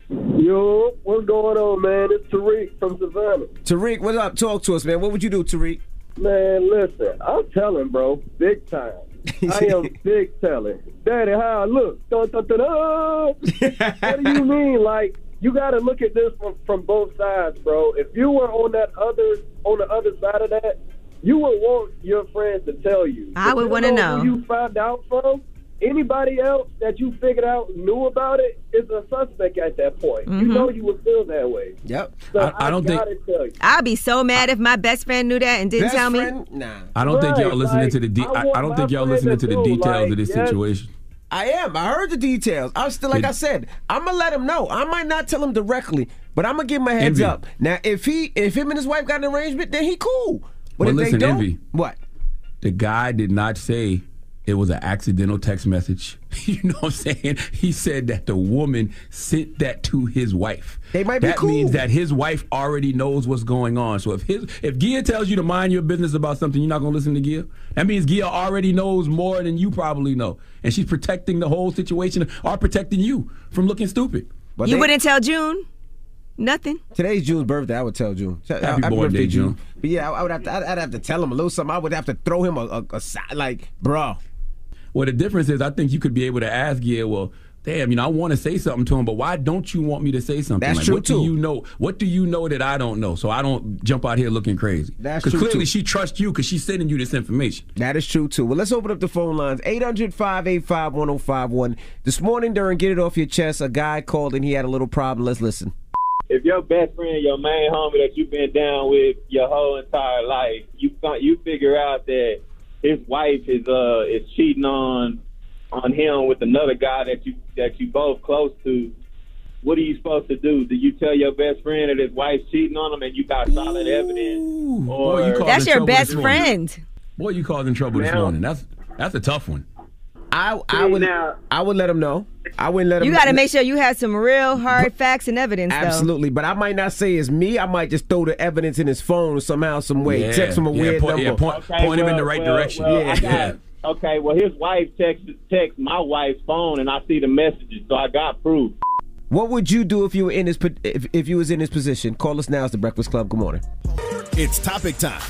Yo, what's going on, man? It's Tariq from Savannah. Tariq, what's up? Talk to us, man. What would you do, Tariq? Man, listen, I'm telling, bro, big time. I am big telling. Daddy, how I look? Dun, dun, dun, dun. What do you mean? Like, you got to look at this from both sides, bro. If you were on the other side of that, you would want your friends to tell you. I would want to know. Who you found out from, anybody else that you figured out knew about it is a suspect at that point. Mm-hmm. You know you would feel that way. Yep. So I don't think. Tell you. I'd be so mad if my best friend knew that and didn't tell me. Nah. I don't think y'all listening to the. I don't think y'all listening to the details of this situation. I am. I heard the details. I still, like I said, I'm gonna let him know. I might not tell him directly, but I'm gonna give him a heads up. Now, if him and his wife got an arrangement, then he cool. But if listen, they don't, Envy. What? The guy did not say it was an accidental text message. You know what I'm saying? He said that the woman sent that to his wife. They might be that cool. That means that his wife already knows what's going on. So if Gia tells you to mind your business about something, you're not going to listen to Gia? That means Gia already knows more than you probably know. And she's protecting the whole situation or protecting you from looking stupid. But you wouldn't tell June? Nothing. Today's June's birthday. I would tell June. Happy birthday, June. But yeah, I'd have to tell him a little something. I would have to throw him a like, bro. Well, the difference is I think you could be able to ask Gia, well, damn, I want to say something to him, but why don't you want me to say something? That's like, true, what do you know? What do you know that I don't know? So I don't jump out here looking crazy. That's true, Because clearly too. she trusts you because she's sending you this information. That is true, too. Well, let's open up the phone lines. 800-585-1051. This morning during Get It Off Your Chest, a guy called and he had a little problem. Let's listen. If your best friend, your main homie that you've been down with your whole entire life, you figure out that his wife is cheating on him with another guy that you both close to, what are you supposed to do? Do you tell your best friend that his wife's cheating on him and you got solid evidence? Or that's your best friend. Boy, you causing trouble this morning. That's a tough one. I would let him know. I wouldn't let him. You got to make sure you have some real hard facts and evidence. Absolutely, but I might not say it's me. I might just throw the evidence in his phone somehow, some way. Yeah. Text him a weird number. Point him in the right direction. Okay, well, his wife text my wife's phone, and I see the messages, so I got proof. What would you do if you were in his if you was in his position? Call us now. It's the Breakfast Club. Good morning. It's topic time.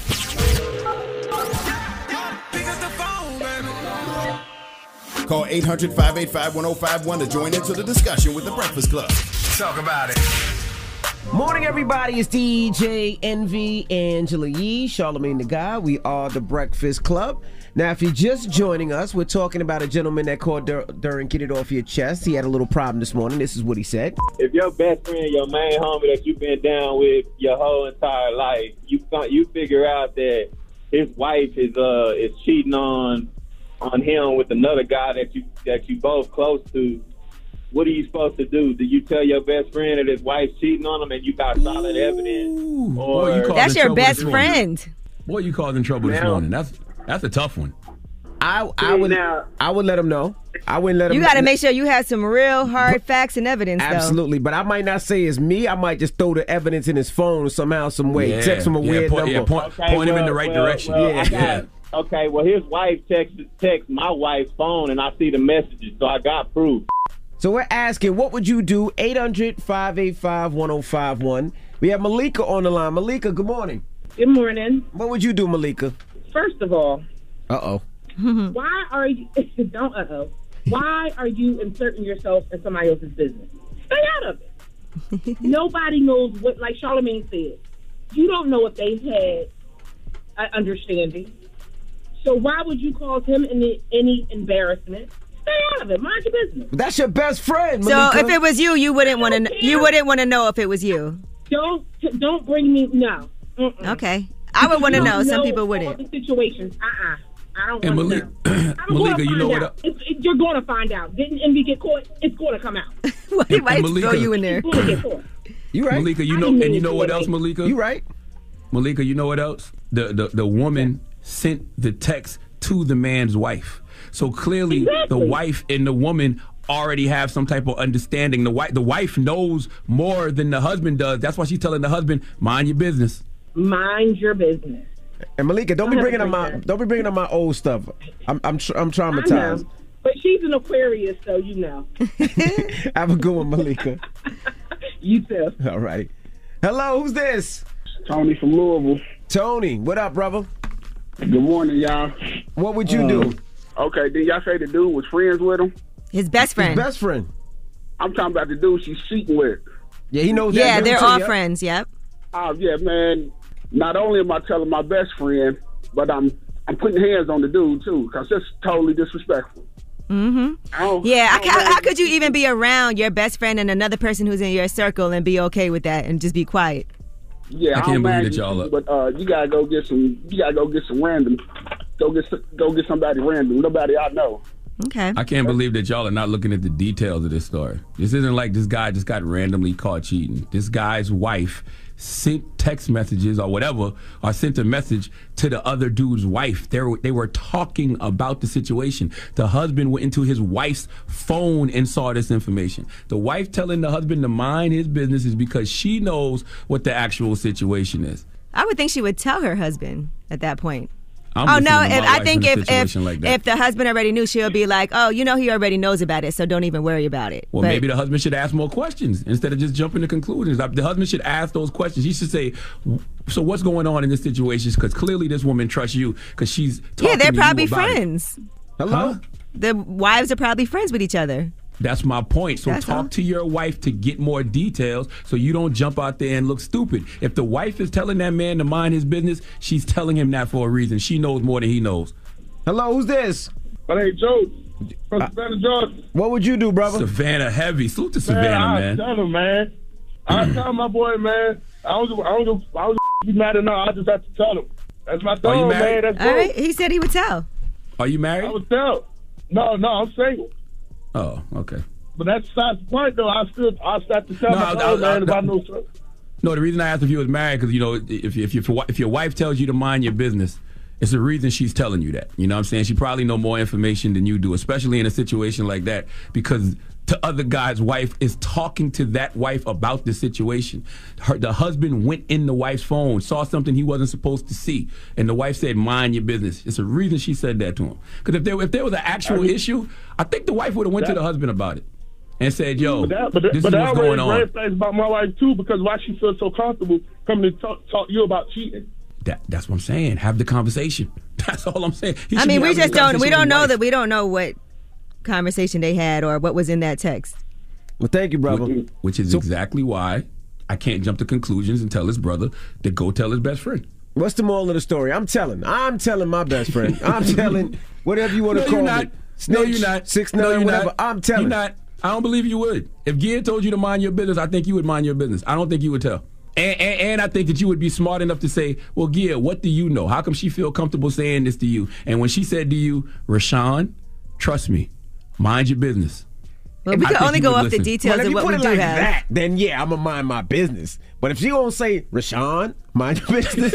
Call 800-585-1051 to join into the discussion with the Breakfast Club. Talk about it. Morning, everybody. It's DJ Envy, Angela Yee, Charlamagne the Guy. We are the Breakfast Club. Now, if you're just joining us, we're talking about a gentleman that called during Get It Off Your Chest. He had a little problem this morning. This is what he said. If your best friend, your main homie that you've been down with your whole entire life, you figure out that his wife is cheating on him with another guy that you both close to, what are you supposed to do? Do you tell your best friend that his wife's cheating on him and you got solid evidence? Or that's your best friend. Boy, you caused in trouble this morning. That's a tough one. I would let him know. I wouldn't let him. You got to make sure you have some real hard facts and evidence. Absolutely, but I might not say it's me. I might just throw the evidence in his phone somehow, some way. Yeah. Text him a weird number. Yeah, point him in the right direction. Okay, well, his wife text my wife's phone, and I see the messages, so I got proof. So we're asking, what would you do? 800-585-1051. We have Malika on the line. Malika, good morning. Good morning. What would you do, Malika? First of all, why are you Why are you inserting yourself in somebody else's business? Stay out of it. Nobody knows what, like Charlamagne said, you don't know if they had an understanding. So why would you cause him any embarrassment? Stay out of it. Mind your business. That's your best friend, Malika. So if it was you, you wouldn't want to. You wouldn't want to know if it was you. Don't bring me. No. Mm-mm. Okay. I would want to know. Some people wouldn't. All the situations. I don't want to know. Malika, you know what? You're going to find out. Didn't Envy get caught? It's going to come out. He might throw you in there. You right, Malika. You know, and you know what else, Malika? You right, Malika. You know what else? The woman sent the text to the man's wife. So clearly, the wife and the woman already have some type of understanding. The wife knows more than the husband does. That's why she's telling the husband, "Mind your business." Mind your business. And Malika, don't be bringing up my old stuff. I'm traumatized. I know. But she's an Aquarius, so you know. Have a good one, Malika. You too. All right. Hello, who's this? Tony from Louisville. Tony, what up, brother? Good morning, y'all. What would you do? Okay, did y'all say the dude was friends with him? His best friend. His best friend. I'm talking about the dude she's cheating with. Yeah, he knows that. Yeah, they're all friends, yep. Oh, yeah, man. Not only am I telling my best friend, but I'm putting hands on the dude, too, because that's totally disrespectful. Mm-hmm. Yeah, how could you even be around your best friend and another person who's in your circle and be okay with that and just be quiet? Yeah, I can't believe that y'all up. But you gotta go get some. You gotta go get some random. Go get somebody random. Nobody I know. Okay. I can't believe that y'all are not looking at the details of this story. This isn't like this guy just got randomly caught cheating. This guy's wife sent text messages or whatever, or sent a message to the other dude's wife. They were talking about the situation. The husband went into his wife's phone and saw this information. The wife telling the husband to mind his business is because she knows what the actual situation is. I would think she would tell her husband at that point. I think if the husband already knew, she'll be like, oh, he already knows about it, so don't even worry about it. Well, maybe the husband should ask more questions instead of just jumping to conclusions. The husband should ask those questions. He should say, so what's going on in this situation? Because clearly this woman trusts you because she's talking to you about it. Yeah, they're probably friends. Hello? Huh? The wives are probably friends with each other. That's my point. So talk to your wife to get more details so you don't jump out there and look stupid. If the wife is telling that man to mind his business, she's telling him that for a reason. She knows more than he knows. Hello, who's this? My name's Joe from Savannah, Georgia. What would you do, brother? Savannah heavy. Salute to Savannah, man. I tell him, man. I tell my boy, man. I was be mad enough. I just have to tell him. That's my dog, man. That's all right. He said he would tell. Are you married? I would tell. No, I'm single. Oh, okay. But that's not the point, though. I start to tell my dog, man, if I know something. No, the reason I asked if you was married, because, if your wife tells you to mind your business, it's the reason she's telling you that. You know what I'm saying? She probably know more information than you do, especially in a situation like that, because to other guy's wife is talking to that wife about the situation. The husband went in the wife's phone, saw something he wasn't supposed to see, and the wife said, mind your business. It's a reason she said that to him. Because if there was an actual issue, I think the wife would have went to the husband about it and said, yo, this is what's going on. Red flags about my wife, too, because why she feels so comfortable coming to talk to you about cheating. That's what I'm saying. Have the conversation. That's all I'm saying. I mean, we don't know what conversation they had or what was in that text. Well, thank you, brother. Which is exactly why I can't jump to conclusions and tell his brother to go tell his best friend. What's the moral of the story? I'm telling my best friend. I'm telling whatever you want to call it. No, you're not. 6'9", whatever. I'm telling. You're not. I don't believe you would. If Gia told you to mind your business, I think you would mind your business. I don't think you would tell. And I think that you would be smart enough to say, well, Gia, what do you know? How come she feel comfortable saying this to you? And when she said to you, Rashawn, trust me, mind your business. Well, we can only go off the details of what we do have. That, then yeah, I'm going to mind my business. But if she won't say, Rashawn, mind your business.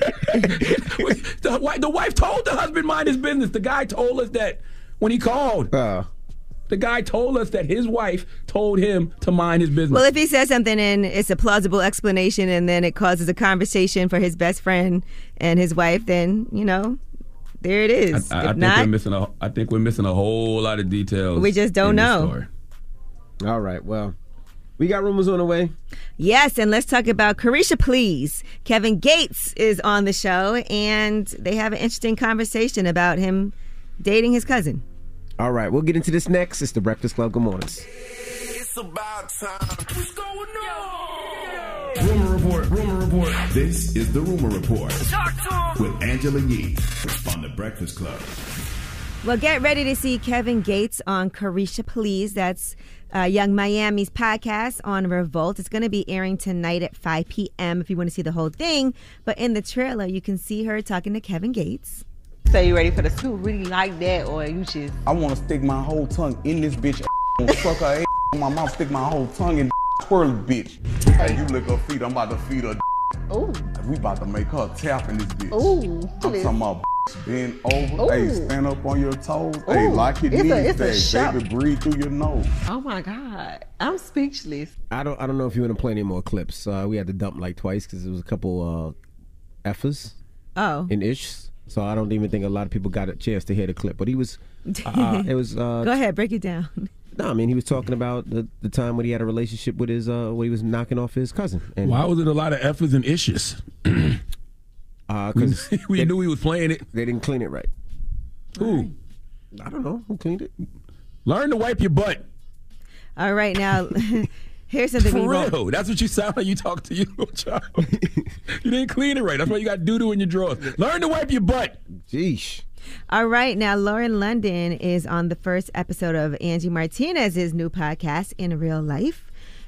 The wife told the husband mind his business. The guy told us that when he called. The guy told us that his wife told him to mind his business. Well, if he says something and it's a plausible explanation and then it causes a conversation for his best friend and his wife, then, there it is. I think we're missing a whole lot of details. We just don't know. Story. All right, well, we got rumors on the way. Yes, and let's talk about Caresha Please. Kevin Gates is on the show, and they have an interesting conversation about him dating his cousin. All right, we'll get into this next. It's The Breakfast Club. Good morning. It's about time. What's going on? Rumor report. This is the Rumor Report with Angela Yee on The Breakfast Club. Well, get ready to see Kevin Gates on Caresha Please. That's Young Miami's podcast on Revolt. It's going to be airing tonight at 5 p.m. if you want to see the whole thing. But in the trailer, you can see her talking to Kevin Gates. So you ready for the scoop? Really like that, or you just? I want to stick my whole tongue in this bitch. Fuck her ass on my mouth. Stick my whole tongue in twirl bitch. Hey, you lick her feet. I'm about to feed her. Ooh. We about to make her tap in this bitch. Ooh. I'm talking about bend over. Ooh. Hey, stand up on your toes. Ooh. Hey, lock your knees. It's Hey, baby, breathe through your nose. Oh my God, I'm speechless. I don't know if you want to play any more clips. We had to dump like twice because there was a couple effers. In ish. So I don't even think a lot of people got a chance to hear the clip. But he was, it was. Go ahead, break it down. No, I mean, he was talking about the time when he had a relationship with his, when he was knocking off his cousin. And why was it a lot of effers and issues? Because we knew he was playing it. They didn't clean it right. Who? I don't know. Who cleaned it? Learn to wipe your butt. All right, now, here's something For we real. Oh. That's what you sound like you talk to your little child. You didn't clean it right. That's why you got doo-doo in your drawers. Learn to wipe your butt. Jeesh. All right, now Lauren London is on the first episode of Angie Martinez's new podcast, In Real Life.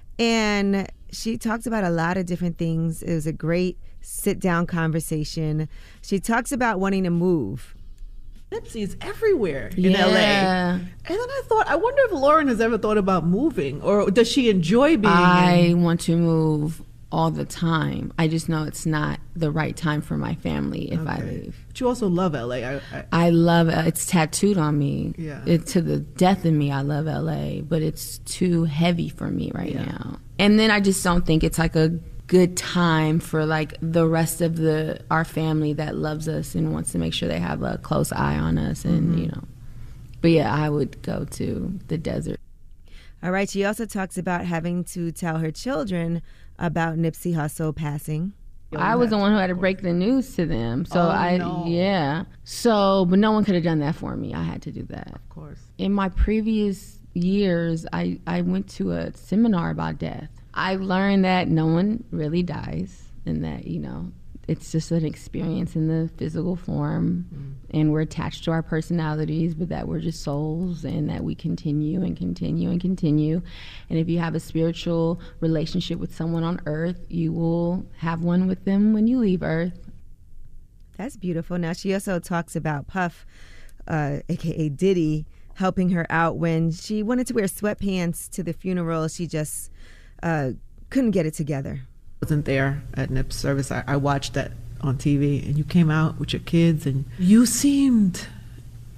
And she talks about a lot of different things. It was a great sit-down conversation. She talks about wanting to move. Nipsey is everywhere in Yeah. LA. And then I thought, I wonder if Lauren has ever thought about moving, or does she enjoy being I want to move all the time. I just know it's not the right time for my family if I leave. But you also love LA. I love it. It's tattooed on me. Yeah. It, to the death in me, I love LA, but it's too heavy for me right now. And then I just don't think it's like a good time for like the rest of our family that loves us and wants to make sure they have a close eye on us and you know. But yeah, I would go to the desert. All right, she also talks about having to tell her children about Nipsey Hussle passing. I was the one who had to break the news to them. So no. So, but no one could have done that for me. I had to do that. Of course. In my previous years, I went to a seminar about death. I learned that no one really dies and that, you know, it's just an experience in the physical form and we're attached to our personalities, but that we're just souls and that we continue and continue and continue. And if you have a spiritual relationship with someone on earth, you will have one with them when you leave earth. That's beautiful. Now, she also talks about Puff, a.k.a. Diddy, helping her out when she wanted to wear sweatpants to the funeral. She just couldn't get it together. Wasn't there at Nip's service. I watched that on TV, and you came out with your kids, and you seemed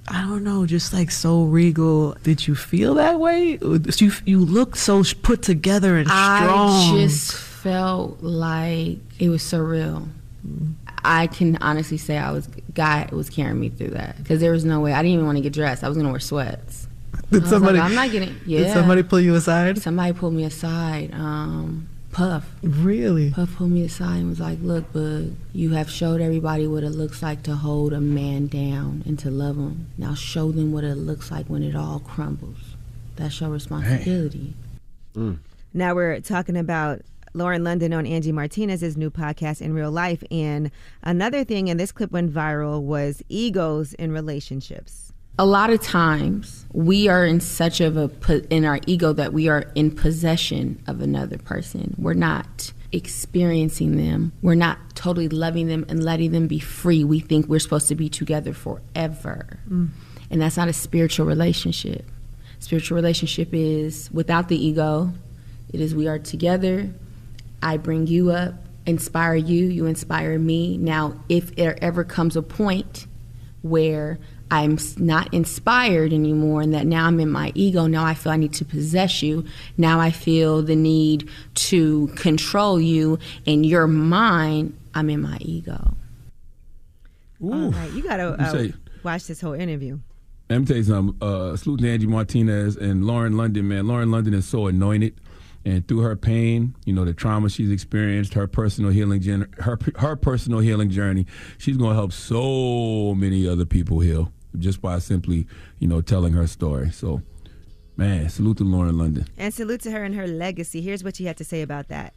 I don't know, just like so regal. Did you feel that way? You looked so put together and strong. I just felt like it was surreal. I can honestly say God was carrying me through that, because there was no way. I didn't even want to get dressed. I was gonna wear sweats. Did somebody? I'm not getting. Yeah. Did somebody pull you aside? Somebody pulled me aside. Puff. Really? Puff pulled me aside and was like, "Look, bud, you have showed everybody what it looks like to hold a man down and to love him. Now show them what it looks like when it all crumbles. That's your responsibility." Now we're talking about Lauren London on Angie Martinez's new podcast, In Real Life. And another thing, and this clip went viral, was egos in relationships. A lot of times we are in such of in our ego that we are in possession of another person. We're not experiencing them. We're not totally loving them and letting them be free. We think we're supposed to be together forever. And that's not a spiritual relationship. Spiritual relationship is without the ego. It is we are together. I bring you up, inspire you, you inspire me. Now, if there ever comes a point where I'm not inspired anymore and that now I'm in my ego, now I feel I need to possess you, now I feel the need to control you, and you're mine, I'm in my ego. All right, you got to watch this whole interview. Let me tell you something. Salute to Angie Martinez and Lauren London, man. Lauren London is so anointed. And through her pain, the trauma she's experienced, her personal healing her personal healing journey, she's going to help so many other people heal just by simply, telling her story. So, man, salute to Lauren London. And salute to her and her legacy. Here's what she had to say about that.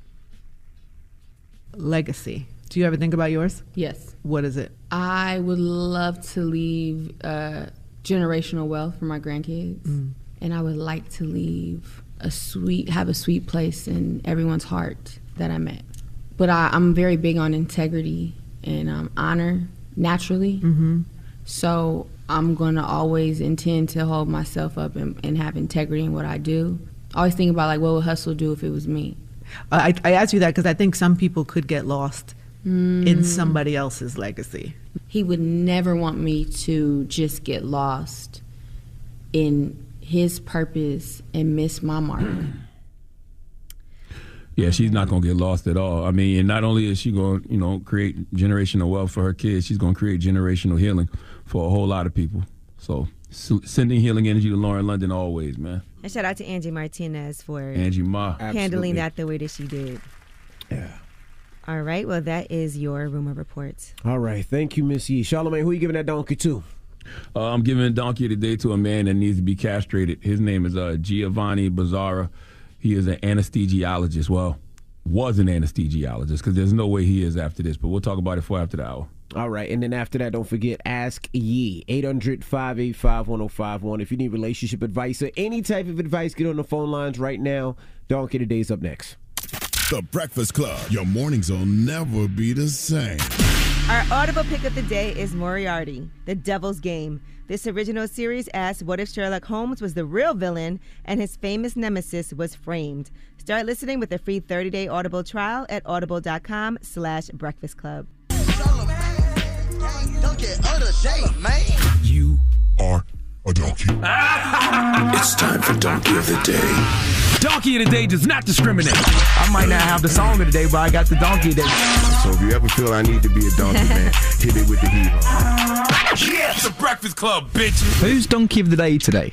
Legacy. Do you ever think about yours? Yes. What is it? I would love to leave generational wealth for my grandkids. And I would like to leave have a sweet place in everyone's heart that I met. But I'm very big on integrity and honor naturally. So I'm going to always intend to hold myself up and have integrity in what I do. I always think about like, what would Hustle do if it was me? I asked you that because I think some people could get lost in somebody else's legacy. He would never want me to just get lost in his purpose and miss my mark. Yeah, she's not going to get lost at all. I mean, and not only is she going to, create generational wealth for her kids, she's going to create generational healing for a whole lot of people. So sending healing energy to Lauren London always, man. And shout out to Angie Martinez for Angie Ma. handling that the way that she did. Yeah. All right, well, that is your rumor report. All right, thank you, Miss Yee. Charlamagne, who are you giving that donkey to? I'm giving a donkey today to a man that needs to be castrated. His name is Giovanni Bazzara. He is an anesthesiologist. Well, was an anesthesiologist, because there's no way he is after this. But we'll talk about it after the hour. All right, and then after that, don't forget, Ask Yee, 800-585-1051. If you need relationship advice or any type of advice, get on the phone lines right now. Donkey today's up next. The Breakfast Club. Your mornings will never be the same. Our audible pick of the day is Moriarty, The Devil's Game. This original series asks, what if Sherlock Holmes was the real villain and his famous nemesis was framed? Start listening with a free 30-day Audible trial at audible.com/breakfastclub. You are a donkey. It's time for Donkey of the Day. Donkey of the Day does not discriminate. I might not have the song of the day, but I got the donkey of the day. So if you ever feel I need to be a donkey, man, hit it with the heat. Yeah, it's a Breakfast Club, bitch. Who's Donkey of the Day today?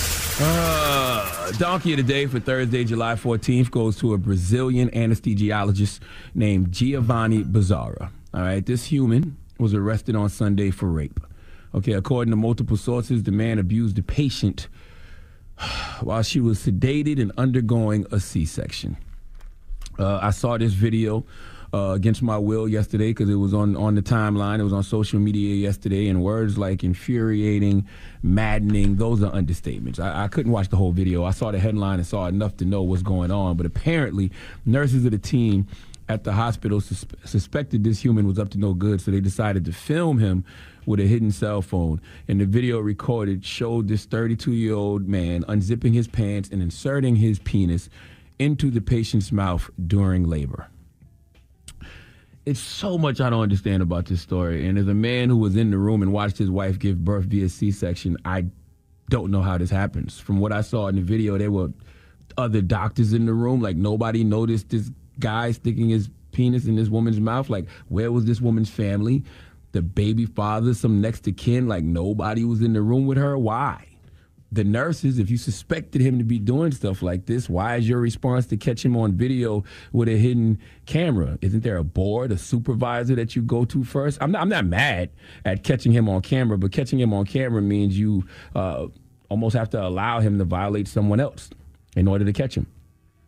Donkey of the Day for Thursday, July 14th goes to a Brazilian anesthesiologist named Giovanni Bazzara. All right, this human was arrested on Sunday for rape. Okay, according to multiple sources, the man abused the patient while she was sedated and undergoing a C-section. I saw this video against my will yesterday because it was on the timeline. It was on social media yesterday, and words like infuriating, maddening, those are understatements. I couldn't watch the whole video. I saw the headline and saw enough to know what's going on, but apparently nurses of the team at the hospital suspected this human was up to no good, so they decided to film him with a hidden cell phone. And the video recorded showed this 32-year-old man unzipping his pants and inserting his penis into the patient's mouth during labor. It's so much I don't understand about this story. And as a man who was in the room and watched his wife give birth via C-section, I don't know how this happens. From what I saw in the video, there were other doctors in the room. Like, nobody noticed this guy sticking his penis in this woman's mouth. Like, where was this woman's family? The baby father, some next to kin? Like, nobody was in the room with her? Why? The nurses, if you suspected him to be doing stuff like this, why is your response to catch him on video with a hidden camera? Isn't there a board, a supervisor that you go to first? I'm not mad at catching him on camera, but catching him on camera means you almost have to allow him to violate someone else in order to catch him.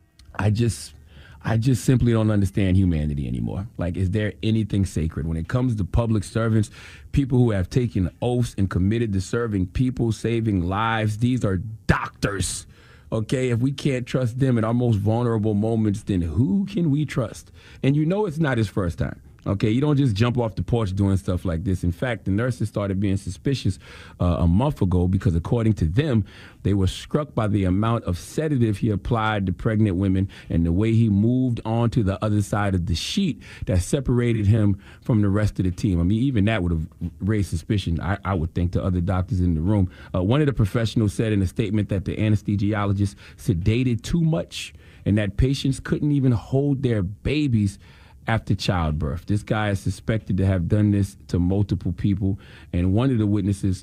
I just simply don't understand humanity anymore. Like, is there anything sacred? When it comes to public servants, people who have taken oaths and committed to serving people, saving lives, these are doctors, okay? If we can't trust them in our most vulnerable moments, then who can we trust? And you know it's not his first time. Okay, you don't just jump off the porch doing stuff like this. In fact, the nurses started being suspicious a month ago because, according to them, they were struck by the amount of sedative he applied to pregnant women and the way he moved on to the other side of the sheet that separated him from the rest of the team. I mean, even that would have raised suspicion, I would think, to other doctors in the room. One of the professionals said in a statement that the anesthesiologist sedated too much and that patients couldn't even hold their babies after childbirth. This guy is suspected to have done this to multiple people, and one of the witnesses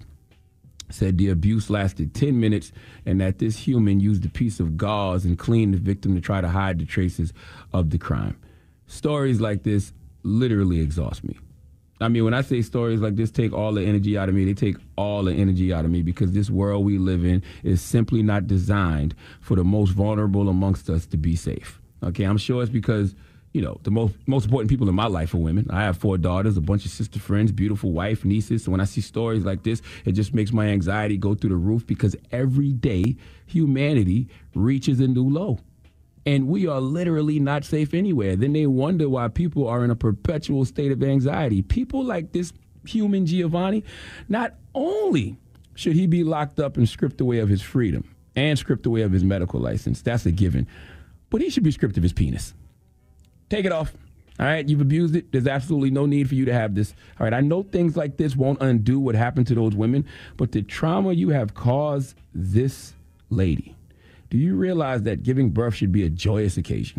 said the abuse lasted 10 minutes and that this human used a piece of gauze and cleaned the victim to try to hide the traces of the crime. Stories like this literally exhaust me. I mean, when I say stories like this take all the energy out of me, they take all the energy out of me, because this world we live in is simply not designed for the most vulnerable amongst us to be safe. Okay, I'm sure it's because, you know, the most important people in my life are women. I have 4 daughters, a bunch of sister friends, beautiful wife, nieces. So when I see stories like this, it just makes my anxiety go through the roof, because every day humanity reaches a new low. And we are literally not safe anywhere. Then they wonder why people are in a perpetual state of anxiety. People like this human Giovanni, not only should he be locked up and stripped away of his freedom and stripped away of his medical license, that's a given, but he should be stripped of his penis. Take it off. All right, you've abused it. There's absolutely no need for you to have this. All right, I know things like this won't undo what happened to those women, but the trauma you have caused this lady, do you realize that giving birth should be a joyous occasion?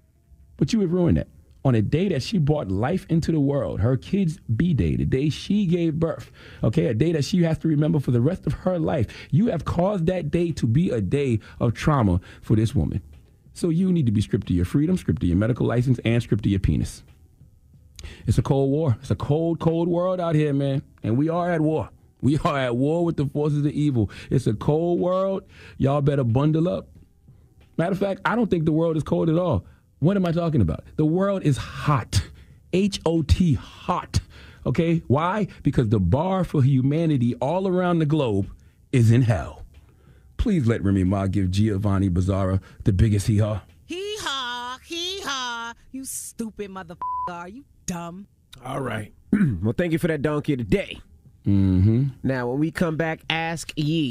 But you have ruined that. On a day that she brought life into the world, her kids' B-day, the day she gave birth, okay, a day that she has to remember for the rest of her life, you have caused that day to be a day of trauma for this woman. So you need to be stripped of your freedom, stripped of your medical license, and stripped of your penis. It's a cold war. It's a cold, cold world out here, man. And we are at war. We are at war with the forces of evil. It's a cold world. Y'all better bundle up. Matter of fact, I don't think the world is cold at all. What am I talking about? The world is hot. H-O-T, hot. Okay? Why? Because the bar for humanity all around the globe is in hell. Please let Remy Ma give Giovanni Bazzara the biggest hee-haw. Hee-haw, hee-haw. You stupid motherfucker. Are you dumb? All right. Well, thank you for that donkey today. Mm-hmm. Now, when we come back, Ask Ye.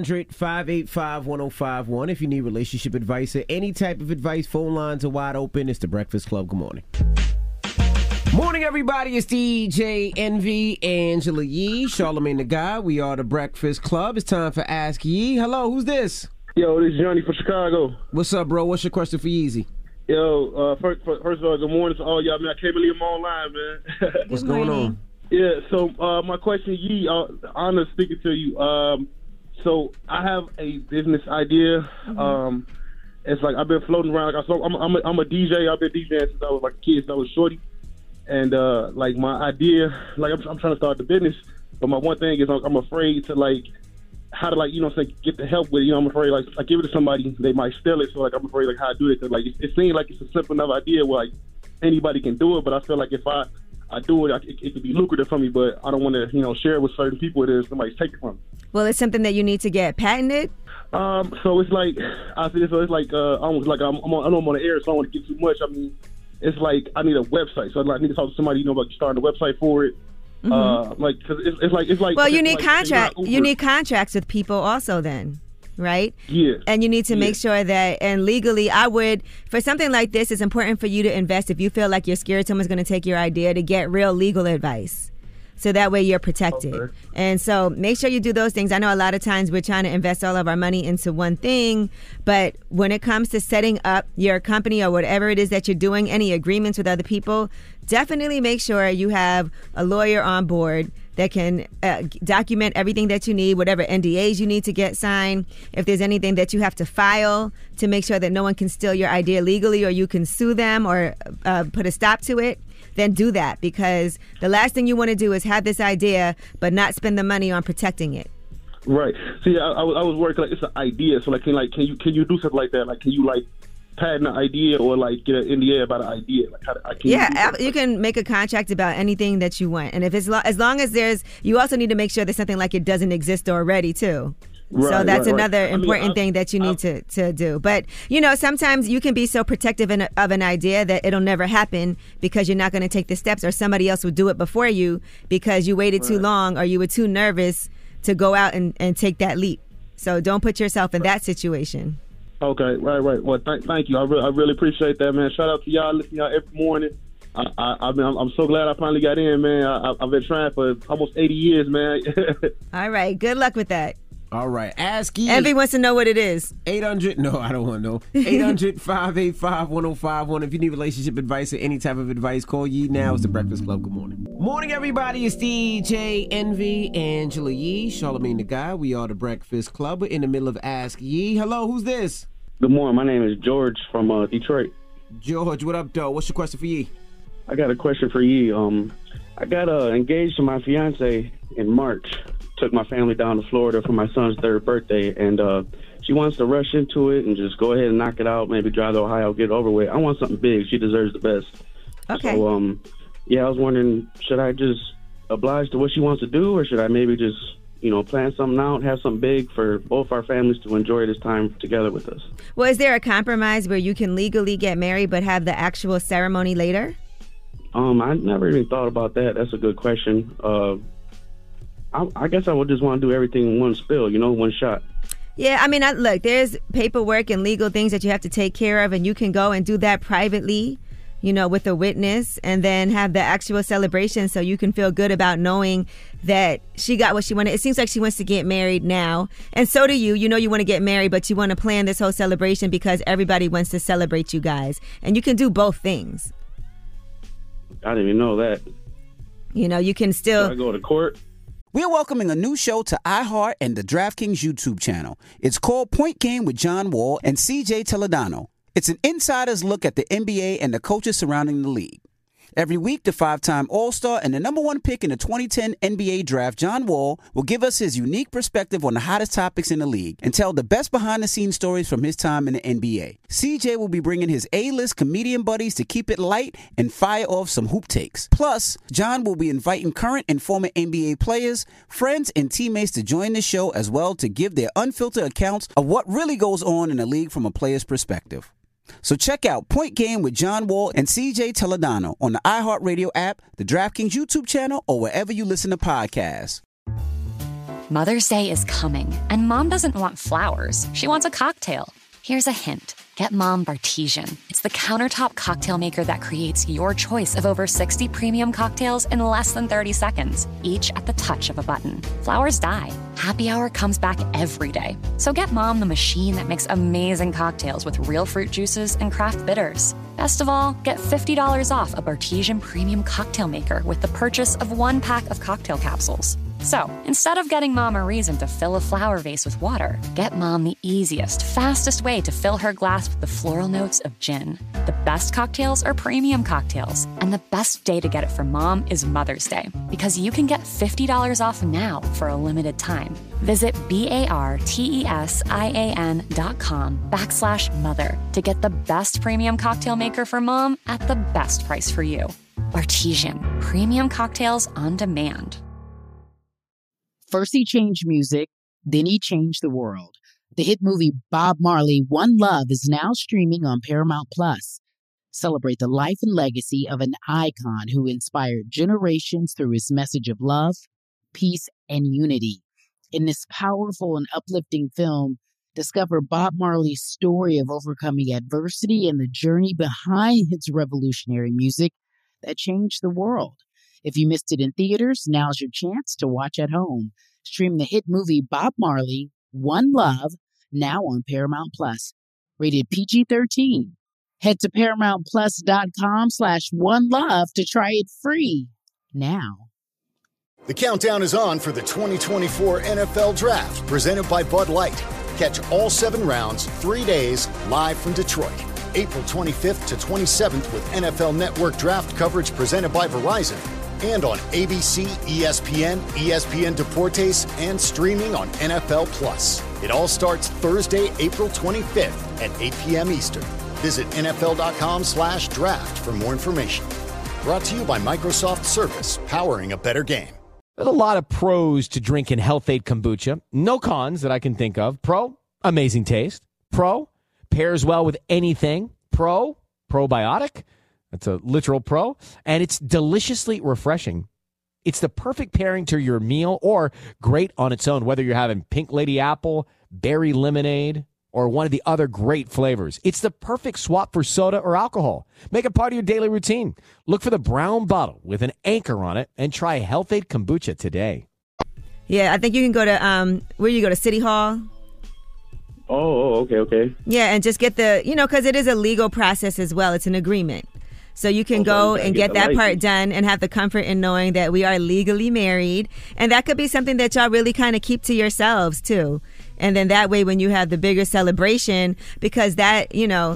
800-585-1051. If you need relationship advice or any type of advice, phone lines are wide open. It's The Breakfast Club. Good morning. Morning, everybody. It's DJ Envy, Angela Yee, Charlamagne the Guy. We are The Breakfast Club. It's time for Ask Ye. Hello, who's this? Yo, this is Johnny from Chicago. What's up, bro? What's your question for Yeezy? Yo, first of all, good morning to all y'all, man. I can't believe I'm online, man. What's going on? Yeah, so my question, Yee, honor speaking to you. So I have a business idea. It's like I've been floating around. Like I'm a DJ. I've been DJing since I was like a kid, since I was shorty. And like my idea, like I'm trying to start the business, but my one thing is I'm afraid to like how to like get the help with it. I'm afraid like I give it to somebody, they might steal it. So like I'm afraid like how to do it. Cause like it seems like it's a simple enough idea where like anybody can do it, but I feel like if I do it, it could be lucrative for me. But I don't want to share it with certain people. It is somebody's take it from me. Well, it's something that you need to get patented. So it's like it's like almost like I know I'm on the air, so I don't want to get too much. I mean, it's like I need a website, so I need to talk to somebody about starting a website for it. Like, cause it's like. Well, you need contracts with people also. Then right? Yeah. And you need to make sure that, and legally, for something like this, it's important for you to invest if you feel like you're scared someone's going to take your idea, to get real legal advice. So that way you're protected. Okay. And so make sure you do those things. I know a lot of times we're trying to invest all of our money into one thing, but when it comes to setting up your company or whatever it is that you're doing, any agreements with other people, definitely make sure you have a lawyer on board that can document everything that you need, whatever NDAs you need to get signed. If there's anything that you have to file to make sure that no one can steal your idea legally or you can sue them or put a stop to it, then do that, because the last thing you want to do is have this idea but not spend the money on protecting it. Right. See, I was working like it's an idea. So can you do something like that? Like, can you patent an idea or get an NDA about an idea? You can make a contract about anything that you want, and if it's as long as you also need to make sure there's something like it doesn't exist already too. Right, so that's another important thing that you need to do. But, sometimes you can be so protective of an idea that it'll never happen because you're not going to take the steps, or somebody else will do it before you because you waited too long or you were too nervous to go out and take that leap. So don't put yourself in that situation. Okay, right. Well, thank you. I really appreciate that, man. Shout out to y'all, listening to y'all every morning. I'm so glad I finally got in, man. I've been trying for almost 80 years, man. All right, good luck with that. All right, ask Yee. Envy wants to know what it is. 800, no, I don't want to know. 800-585-1051. If you need relationship advice or any type of advice, call Yee now. It's The Breakfast Club. Good morning. Morning, everybody. It's DJ Envy, Angela Yee, Charlamagne the Guy. We are The Breakfast Club. We're in the middle of Ask Yee. Hello, who's this? Good morning. My name is George from Detroit. George, what up, though? What's your question for Yee? I got a question for Yee. I got engaged to my fiance in March. Took my family down to Florida for my son's 3rd birthday, and she wants to rush into it and just go ahead and knock it out, maybe drive to Ohio, get it over with. I want something big. She deserves the best. Okay. So, I was wondering, should I just oblige to what she wants to do, or should I maybe just, plan something out, have something big for both our families to enjoy this time together with us? Well, is there a compromise where you can legally get married but have the actual ceremony later? I never even thought about that. That's a good question. I guess I would just want to do everything in one spill, one shot. Yeah, I mean, look, there's paperwork and legal things that you have to take care of, and you can go and do that privately, with a witness, and then have the actual celebration so you can feel good about knowing that she got what she wanted. It seems like she wants to get married now, and so do you. You want to get married, but you want to plan this whole celebration because everybody wants to celebrate you guys, and you can do both things. I didn't even know that. You can still... Do I go to court? We're welcoming a new show to iHeart and the DraftKings YouTube channel. It's called Point Game with John Wall and CJ Toledano. It's an insider's look at the NBA and the coaches surrounding the league. Every week, the 5-time All-Star and the #1 pick in the 2010 NBA Draft, John Wall, will give us his unique perspective on the hottest topics in the league and tell the best behind-the-scenes stories from his time in the NBA. CJ will be bringing his A-list comedian buddies to keep it light and fire off some hoop takes. Plus, John will be inviting current and former NBA players, friends, and teammates to join the show as well to give their unfiltered accounts of what really goes on in the league from a player's perspective. So check out Point Game with John Wall and CJ Toledano on the iHeartRadio app, the DraftKings YouTube channel, or wherever you listen to podcasts. Mother's Day is coming, and Mom doesn't want flowers. She wants a cocktail. Here's a hint. Get Mom Bartesian. It's the countertop cocktail maker that creates your choice of over 60 premium cocktails in less than 30 seconds, each at the touch of a button. Flowers die. Happy Hour comes back every day. So get Mom the machine that makes amazing cocktails with real fruit juices and craft bitters. Best of all, get $50 off a Bartesian premium cocktail maker with the purchase of 1 pack of cocktail capsules. So, instead of getting Mom a reason to fill a flower vase with water, get Mom the easiest, fastest way to fill her glass with the floral notes of gin. The best cocktails are premium cocktails, and the best day to get it for Mom is Mother's Day, because you can get $50 off now for a limited time. Visit BARTESIAN.com/mother to get the best premium cocktail maker for Mom at the best price for you. Bartesian, premium cocktails on demand. First he changed music, then he changed the world. The hit movie Bob Marley, One Love is now streaming on Paramount Plus. Celebrate the life and legacy of an icon who inspired generations through his message of love, peace, and unity. In this powerful and uplifting film, Discover Bob Marley's story of overcoming adversity and the journey behind his revolutionary music that changed the world. If you missed it in theaters, now's your chance to watch at home. Stream the hit movie Bob Marley, One Love, now on Paramount Plus. Rated PG-13. Head to ParamountPlus.com/OneLove to try it free now. The countdown is on for the 2024 NFL Draft, presented by Bud Light. Catch all 7 rounds, 3 days, live from Detroit. April 25th to 27th with NFL Network Draft coverage presented by Verizon. And on ABC, ESPN, ESPN Deportes, and streaming on NFL Plus. It all starts Thursday, April 25th at 8 p.m. Eastern. Visit NFL.com/draft for more information. Brought to you by Microsoft Surface, powering a better game. There's a lot of pros to drinking Health-Ade kombucha. No cons that I can think of. Pro, amazing taste. Pro, pairs well with anything. Pro, probiotic. That's a literal pro. And it's deliciously refreshing. It's the perfect pairing to your meal or great on its own, whether you're having Pink Lady Apple, Berry Lemonade, or one of the other great flavors. It's the perfect swap for soda or alcohol. Make it part of your daily routine. Look for the brown bottle with an anchor on it and try Health-Ade kombucha today. Yeah, I think you can go to, where you go to City Hall? Oh, okay. Yeah, and just get the, because it is a legal process as well. It's an agreement. So you can go and get that part done and have the comfort in knowing that we are legally married. And that could be something that y'all really kind of keep to yourselves, too. And then that way, when you have the bigger celebration, because that,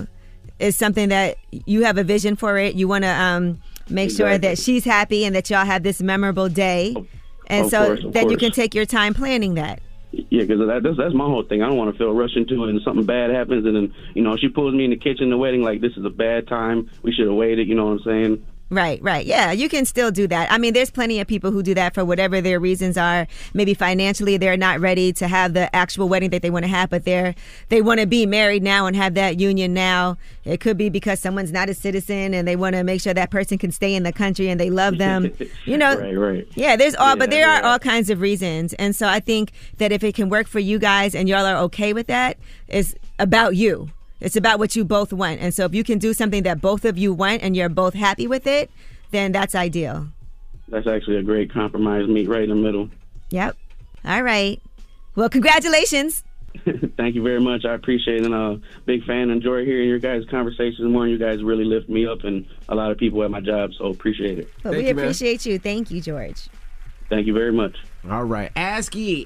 is something that you have a vision for it. You want to make sure that she's happy and that y'all have this memorable day. And so then you can take your time planning that. Yeah, because that's my whole thing. I don't want to feel rushed into it and something bad happens and then, she pulls me in the kitchen in the wedding like this is a bad time. We should have waited, you know what I'm saying? Right. Yeah, you can still do that. I mean, there's plenty of people who do that for whatever their reasons are. Maybe financially they're not ready to have the actual wedding that they want to have, but they want to be married now and have that union now. It could be because someone's not a citizen and they want to make sure that person can stay in the country and they love them. Right. Yeah, but there are all kinds of reasons. And so I think that if it can work for you guys and y'all are okay with that, it's about you. It's about what you both want. And so if you can do something that both of you want and you're both happy with it, then that's ideal. That's actually a great compromise. Meet right in the middle. Yep. All right. Well, congratulations. Thank you very much. I appreciate it. And big fan. Enjoy hearing your guys' conversations more. You guys really lift me up and a lot of people at my job. So appreciate it. Well, we appreciate you. Thank you, George. Thank you very much. All right. Ask Ye,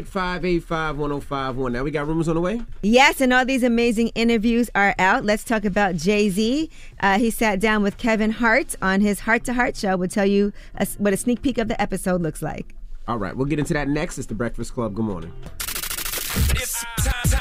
800-585-1051. Now we got rumors on the way? Yes, and all these amazing interviews are out. Let's talk about Jay-Z. He sat down with Kevin Hart on his Heart to Heart show. We'll tell you what a sneak peek of the episode looks like. All right. We'll get into that next. It's The Breakfast Club. Good morning. It's time.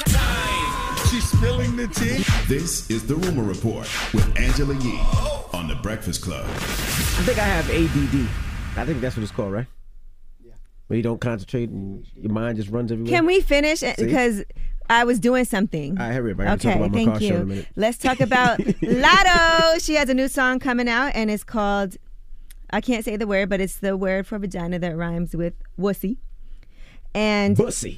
She's spilling the tea. This is The Rumor Report with Angela Yee on The Breakfast Club. I think I have ADD. I think that's what it's called, right? Yeah. Where you don't concentrate and your mind just runs everywhere. Can we finish? Because I was doing something. All right, hurry up. I got to talk about my car show in a minute. Let's talk about Latto. She has a new song coming out, and it's called, I can't say the word, but it's the word for vagina that rhymes with wussy. And wussy.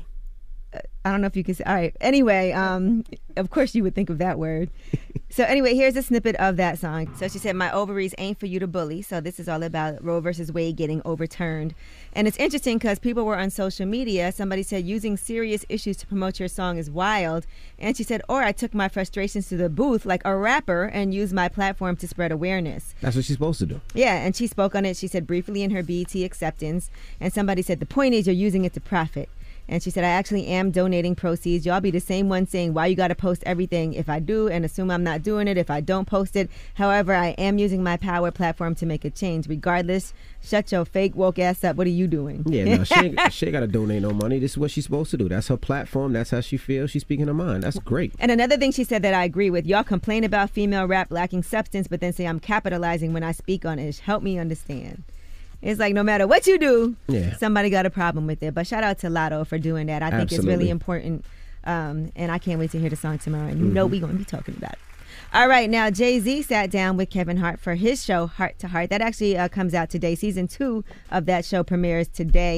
I don't know if you can say. All right. Anyway, of course you would think of that word. So anyway, here's a snippet of that song. So she said, "My ovaries ain't for you to bully." So this is all about Roe versus Wade getting overturned. And it's interesting because people were on social media. Somebody said, "Using serious issues to promote your song is wild." And she said, "Or I took my frustrations to the booth like a rapper and used my platform to spread awareness." That's what she's supposed to do. Yeah, and she spoke on it. She said briefly in her BET acceptance. And somebody said, "The point is you're using it to profit." And she said, "I actually am donating proceeds. Y'all be the same one saying, why you got to post everything if I do and assume I'm not doing it if I don't post it. However, I am using my power platform to make a change. Regardless, shut your fake woke ass up. What are you doing?" Yeah, no, she ain't got to donate no money. This is what she's supposed to do. That's her platform. That's how she feels. She's speaking her mind. That's great. And another thing she said that I agree with, y'all complain about female rap lacking substance, but then say I'm capitalizing when I speak on it. Help me understand. It's like no matter what you do, somebody got a problem with it. But shout out to Latto for doing that. I think it's really important. And I can't wait to hear the song tomorrow. And you know we're going to be talking about it. All right. Now, Jay-Z sat down with Kevin Hart for his show, Heart to Heart. That actually comes out today. Season 2 of that show premieres today.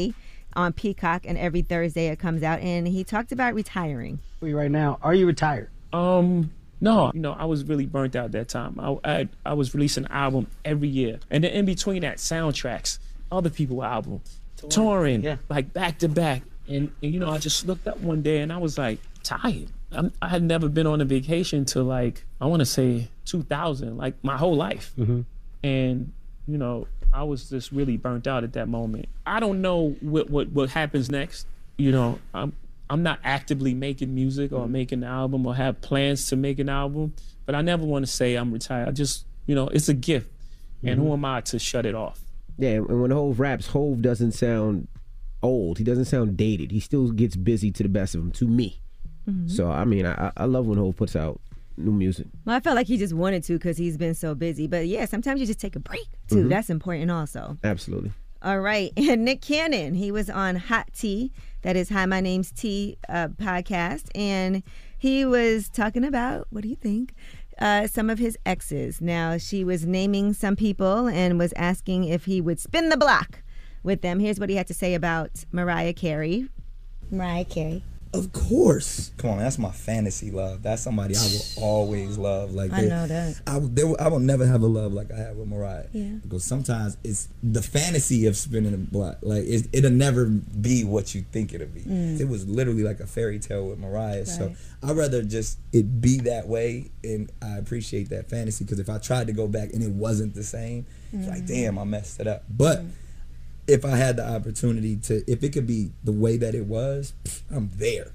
on Peacock, and every Thursday it comes out. And he talked about retiring. Right now, are you retired? No, I was really burnt out that time. I was releasing an album every year, and then in between that, soundtracks, other people's albums, touring, like back to back. And I just looked up one day and I was like tired. I had never been on a vacation till like, I want to say 2000, like my whole life. Mm-hmm. And I was just really burnt out at that moment. I don't know what happens next. I'm not actively making music or making an album or have plans to make an album, but I never want to say I'm retired. I just, it's a gift. And who am I to shut it off? Yeah, and when Hov raps, Hov doesn't sound old. He doesn't sound dated. He still gets busy to the best of him, to me. Mm-hmm. So, I mean, I love when Hov puts out new music. Well, I felt like he just wanted to because he's been so busy. But yeah, sometimes you just take a break, too. That's important also. Absolutely. All right. And Nick Cannon, he was on Hot Tea, that is Hi, My Name's T podcast. And he was talking about, what do you think, some of his exes. Now, she was naming some people and was asking if he would spin the block with them. Here's what he had to say about Mariah Carey. Mariah Carey. Of course. Come on, that's my fantasy love. That's somebody I will always love. Like I know that. I will never have a love like I have with Mariah. Yeah. Because sometimes it's the fantasy of spinning a block. Like it'll never be what you think it'll be. It was literally like a fairy tale with Mariah. Right. So I'd rather just it be that way, and I appreciate that fantasy. Because if I tried to go back and it wasn't the same, it's like damn, I messed it up. But if I had the opportunity to, if it could be the way that it was, I'm there.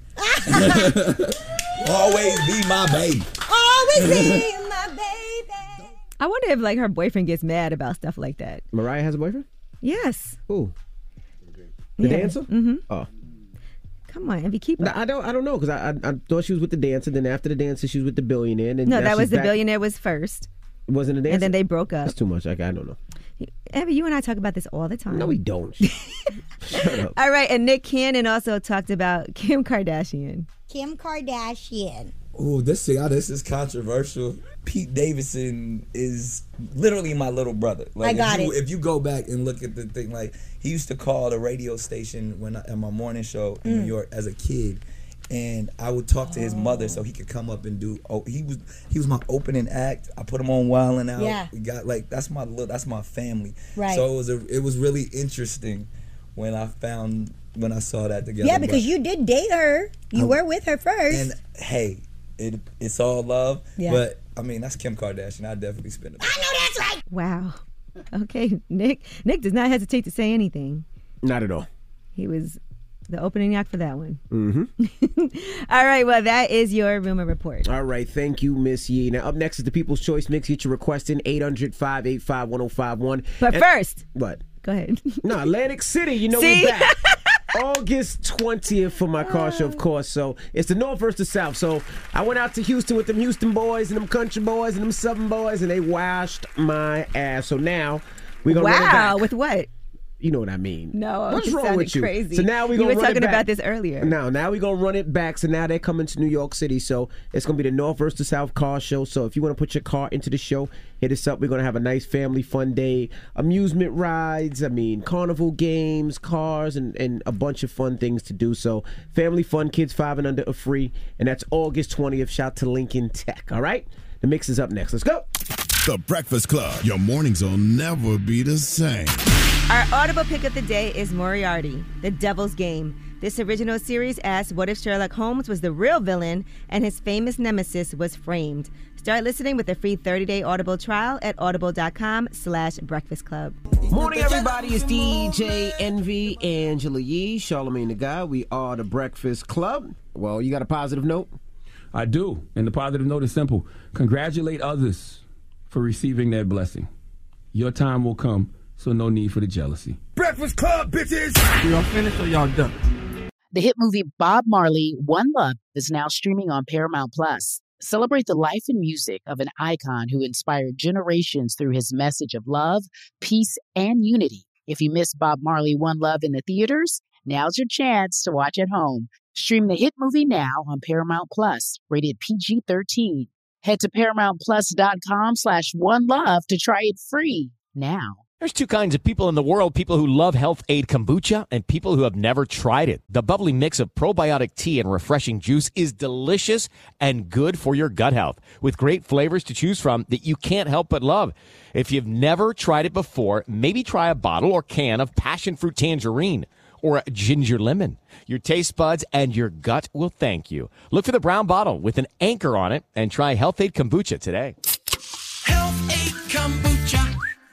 Always be my baby. Always be my baby. I wonder if like her boyfriend gets mad about stuff like that. Mariah has a boyfriend? Yes. Who? The dancer? Mm-hmm. Oh. Come on, Envy, keep up. I don't know, because I thought she was with the dancer. Then after the dancer, she was with the billionaire. And no, that was the billionaire was first. Wasn't a dancer? And then they broke up. That's too much. I don't know. Envy, you and I talk about this all the time. No, we don't. Shut up. All right, and Nick Cannon also talked about Kim Kardashian. Kim Kardashian. Oh, this is controversial. Pete Davidson is literally my little brother. Like, if you go back and look at the thing, like he used to call the radio station at my morning show in New York as a kid. And I would talk to his mother so he could come up and do. Oh, he was my opening act. I put him on Wild 'N Out. Yeah. We got that's my family. Right. So it was really interesting when I saw that together. Yeah, because you did date her. You were with her first. And hey, it's all love. Yeah. But I mean, that's Kim Kardashian. I definitely spend it. I know that's right. Wow. Okay, Nick does not hesitate to say anything. Not at all. He was the opening act for that one. Mm-hmm. All right, well, that is your rumor report. All right, thank you, Miss Yee. Now, up next is the People's Choice Mix. Get your request in 800-585-1051. But first. What? Go ahead. No, Atlantic City, we're back. August 20th for my car show, of course. So it's the North versus the South. So I went out to Houston with them Houston boys and them country boys and them Southern boys, and they washed my ass. So now we're going to run it back. Wow, with what? You know what I mean. No, what's wrong with you? Crazy. So now we're you gonna were run talking it back. about this earlier. Now we're gonna run it back. So now they're coming to New York City. So it's gonna be the North versus the South car show. So if you want to put your car into the show, hit us up. We're gonna have a nice family fun day, amusement rides. Carnival games, cars, and a bunch of fun things to do. So family fun, kids 5 and under are free, and that's August 20th. Shout to Lincoln Tech. All right, the mix is up next. Let's go. The Breakfast Club. Your mornings will never be the same. Our audible pick of the day is Moriarty, The Devil's Game. This original series asks, what if Sherlock Holmes was the real villain and his famous nemesis was framed? Start listening with a free 30-day Audible trial at audible.com/Breakfast Club. Morning, everybody. It's DJ Envy, Angela Yee, Charlamagne the Guy. We are the Breakfast Club. Well, you got a positive note? I do. And the positive note is simple. Congratulate others for receiving their blessing. Your time will come. So no need for the jealousy. Breakfast Club, bitches! Y'all finished or y'all done? The hit movie Bob Marley, One Love is now streaming on Paramount Plus. Celebrate the life and music of an icon who inspired generations through his message of love, peace, and unity. If you missed Bob Marley, One Love in the theaters, now's your chance to watch at home. Stream the hit movie now on Paramount Plus, rated PG-13. Head to ParamountPlus.com/OneLove to try it free now. There's two kinds of people in the world, people who love Health Aid Kombucha and people who have never tried it. The bubbly mix of probiotic tea and refreshing juice is delicious and good for your gut health, with great flavors to choose from that you can't help but love. If you've never tried it before, maybe try a bottle or can of passion fruit tangerine or a ginger lemon. Your taste buds and your gut will thank you. Look for the brown bottle with an anchor on it and try Health Aid Kombucha today. Health Aid Kombucha.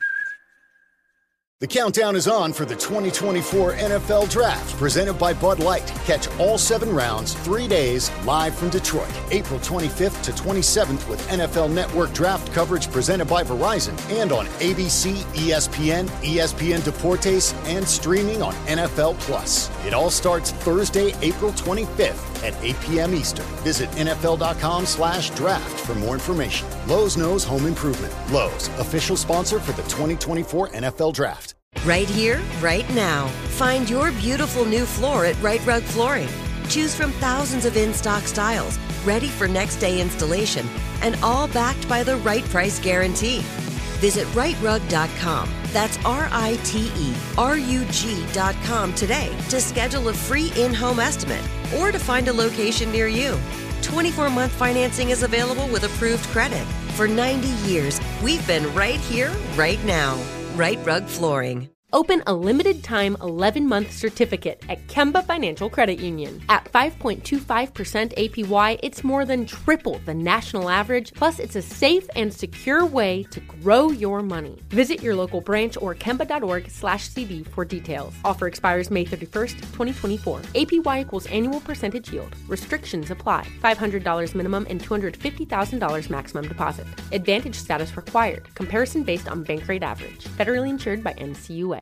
The countdown is on for the 2024 NFL Draft, presented by Bud Light. Catch all 7 rounds, 3 days, live from Detroit, April 25th to 27th with NFL Network Draft coverage presented by Verizon and on ABC, ESPN, ESPN Deportes, and streaming on NFL Plus. It all starts Thursday, April 25th at 8 p.m. Eastern. Visit NFL.com/draft for more information. Lowe's knows home improvement. Lowe's, official sponsor for the 2024 NFL Draft. Right here, right now. Find your beautiful new floor at Right Rug Flooring. Choose from thousands of in-stock styles, ready for next day installation, and all backed by the right price guarantee. Visit rightrug.com. That's RITERUG.com today to schedule a free in-home estimate or to find a location near you. 24-month financing is available with approved credit. For 90 years, we've been right here, right now. Right Rug Flooring. Open a limited-time 11-month certificate at Kemba Financial Credit Union. At 5.25% APY, it's more than triple the national average, plus it's a safe and secure way to grow your money. Visit your local branch or kemba.org/cb for details. Offer expires May 31st, 2024. APY equals annual percentage yield. Restrictions apply. $500 minimum and $250,000 maximum deposit. Advantage status required. Comparison based on bank rate average. Federally insured by NCUA.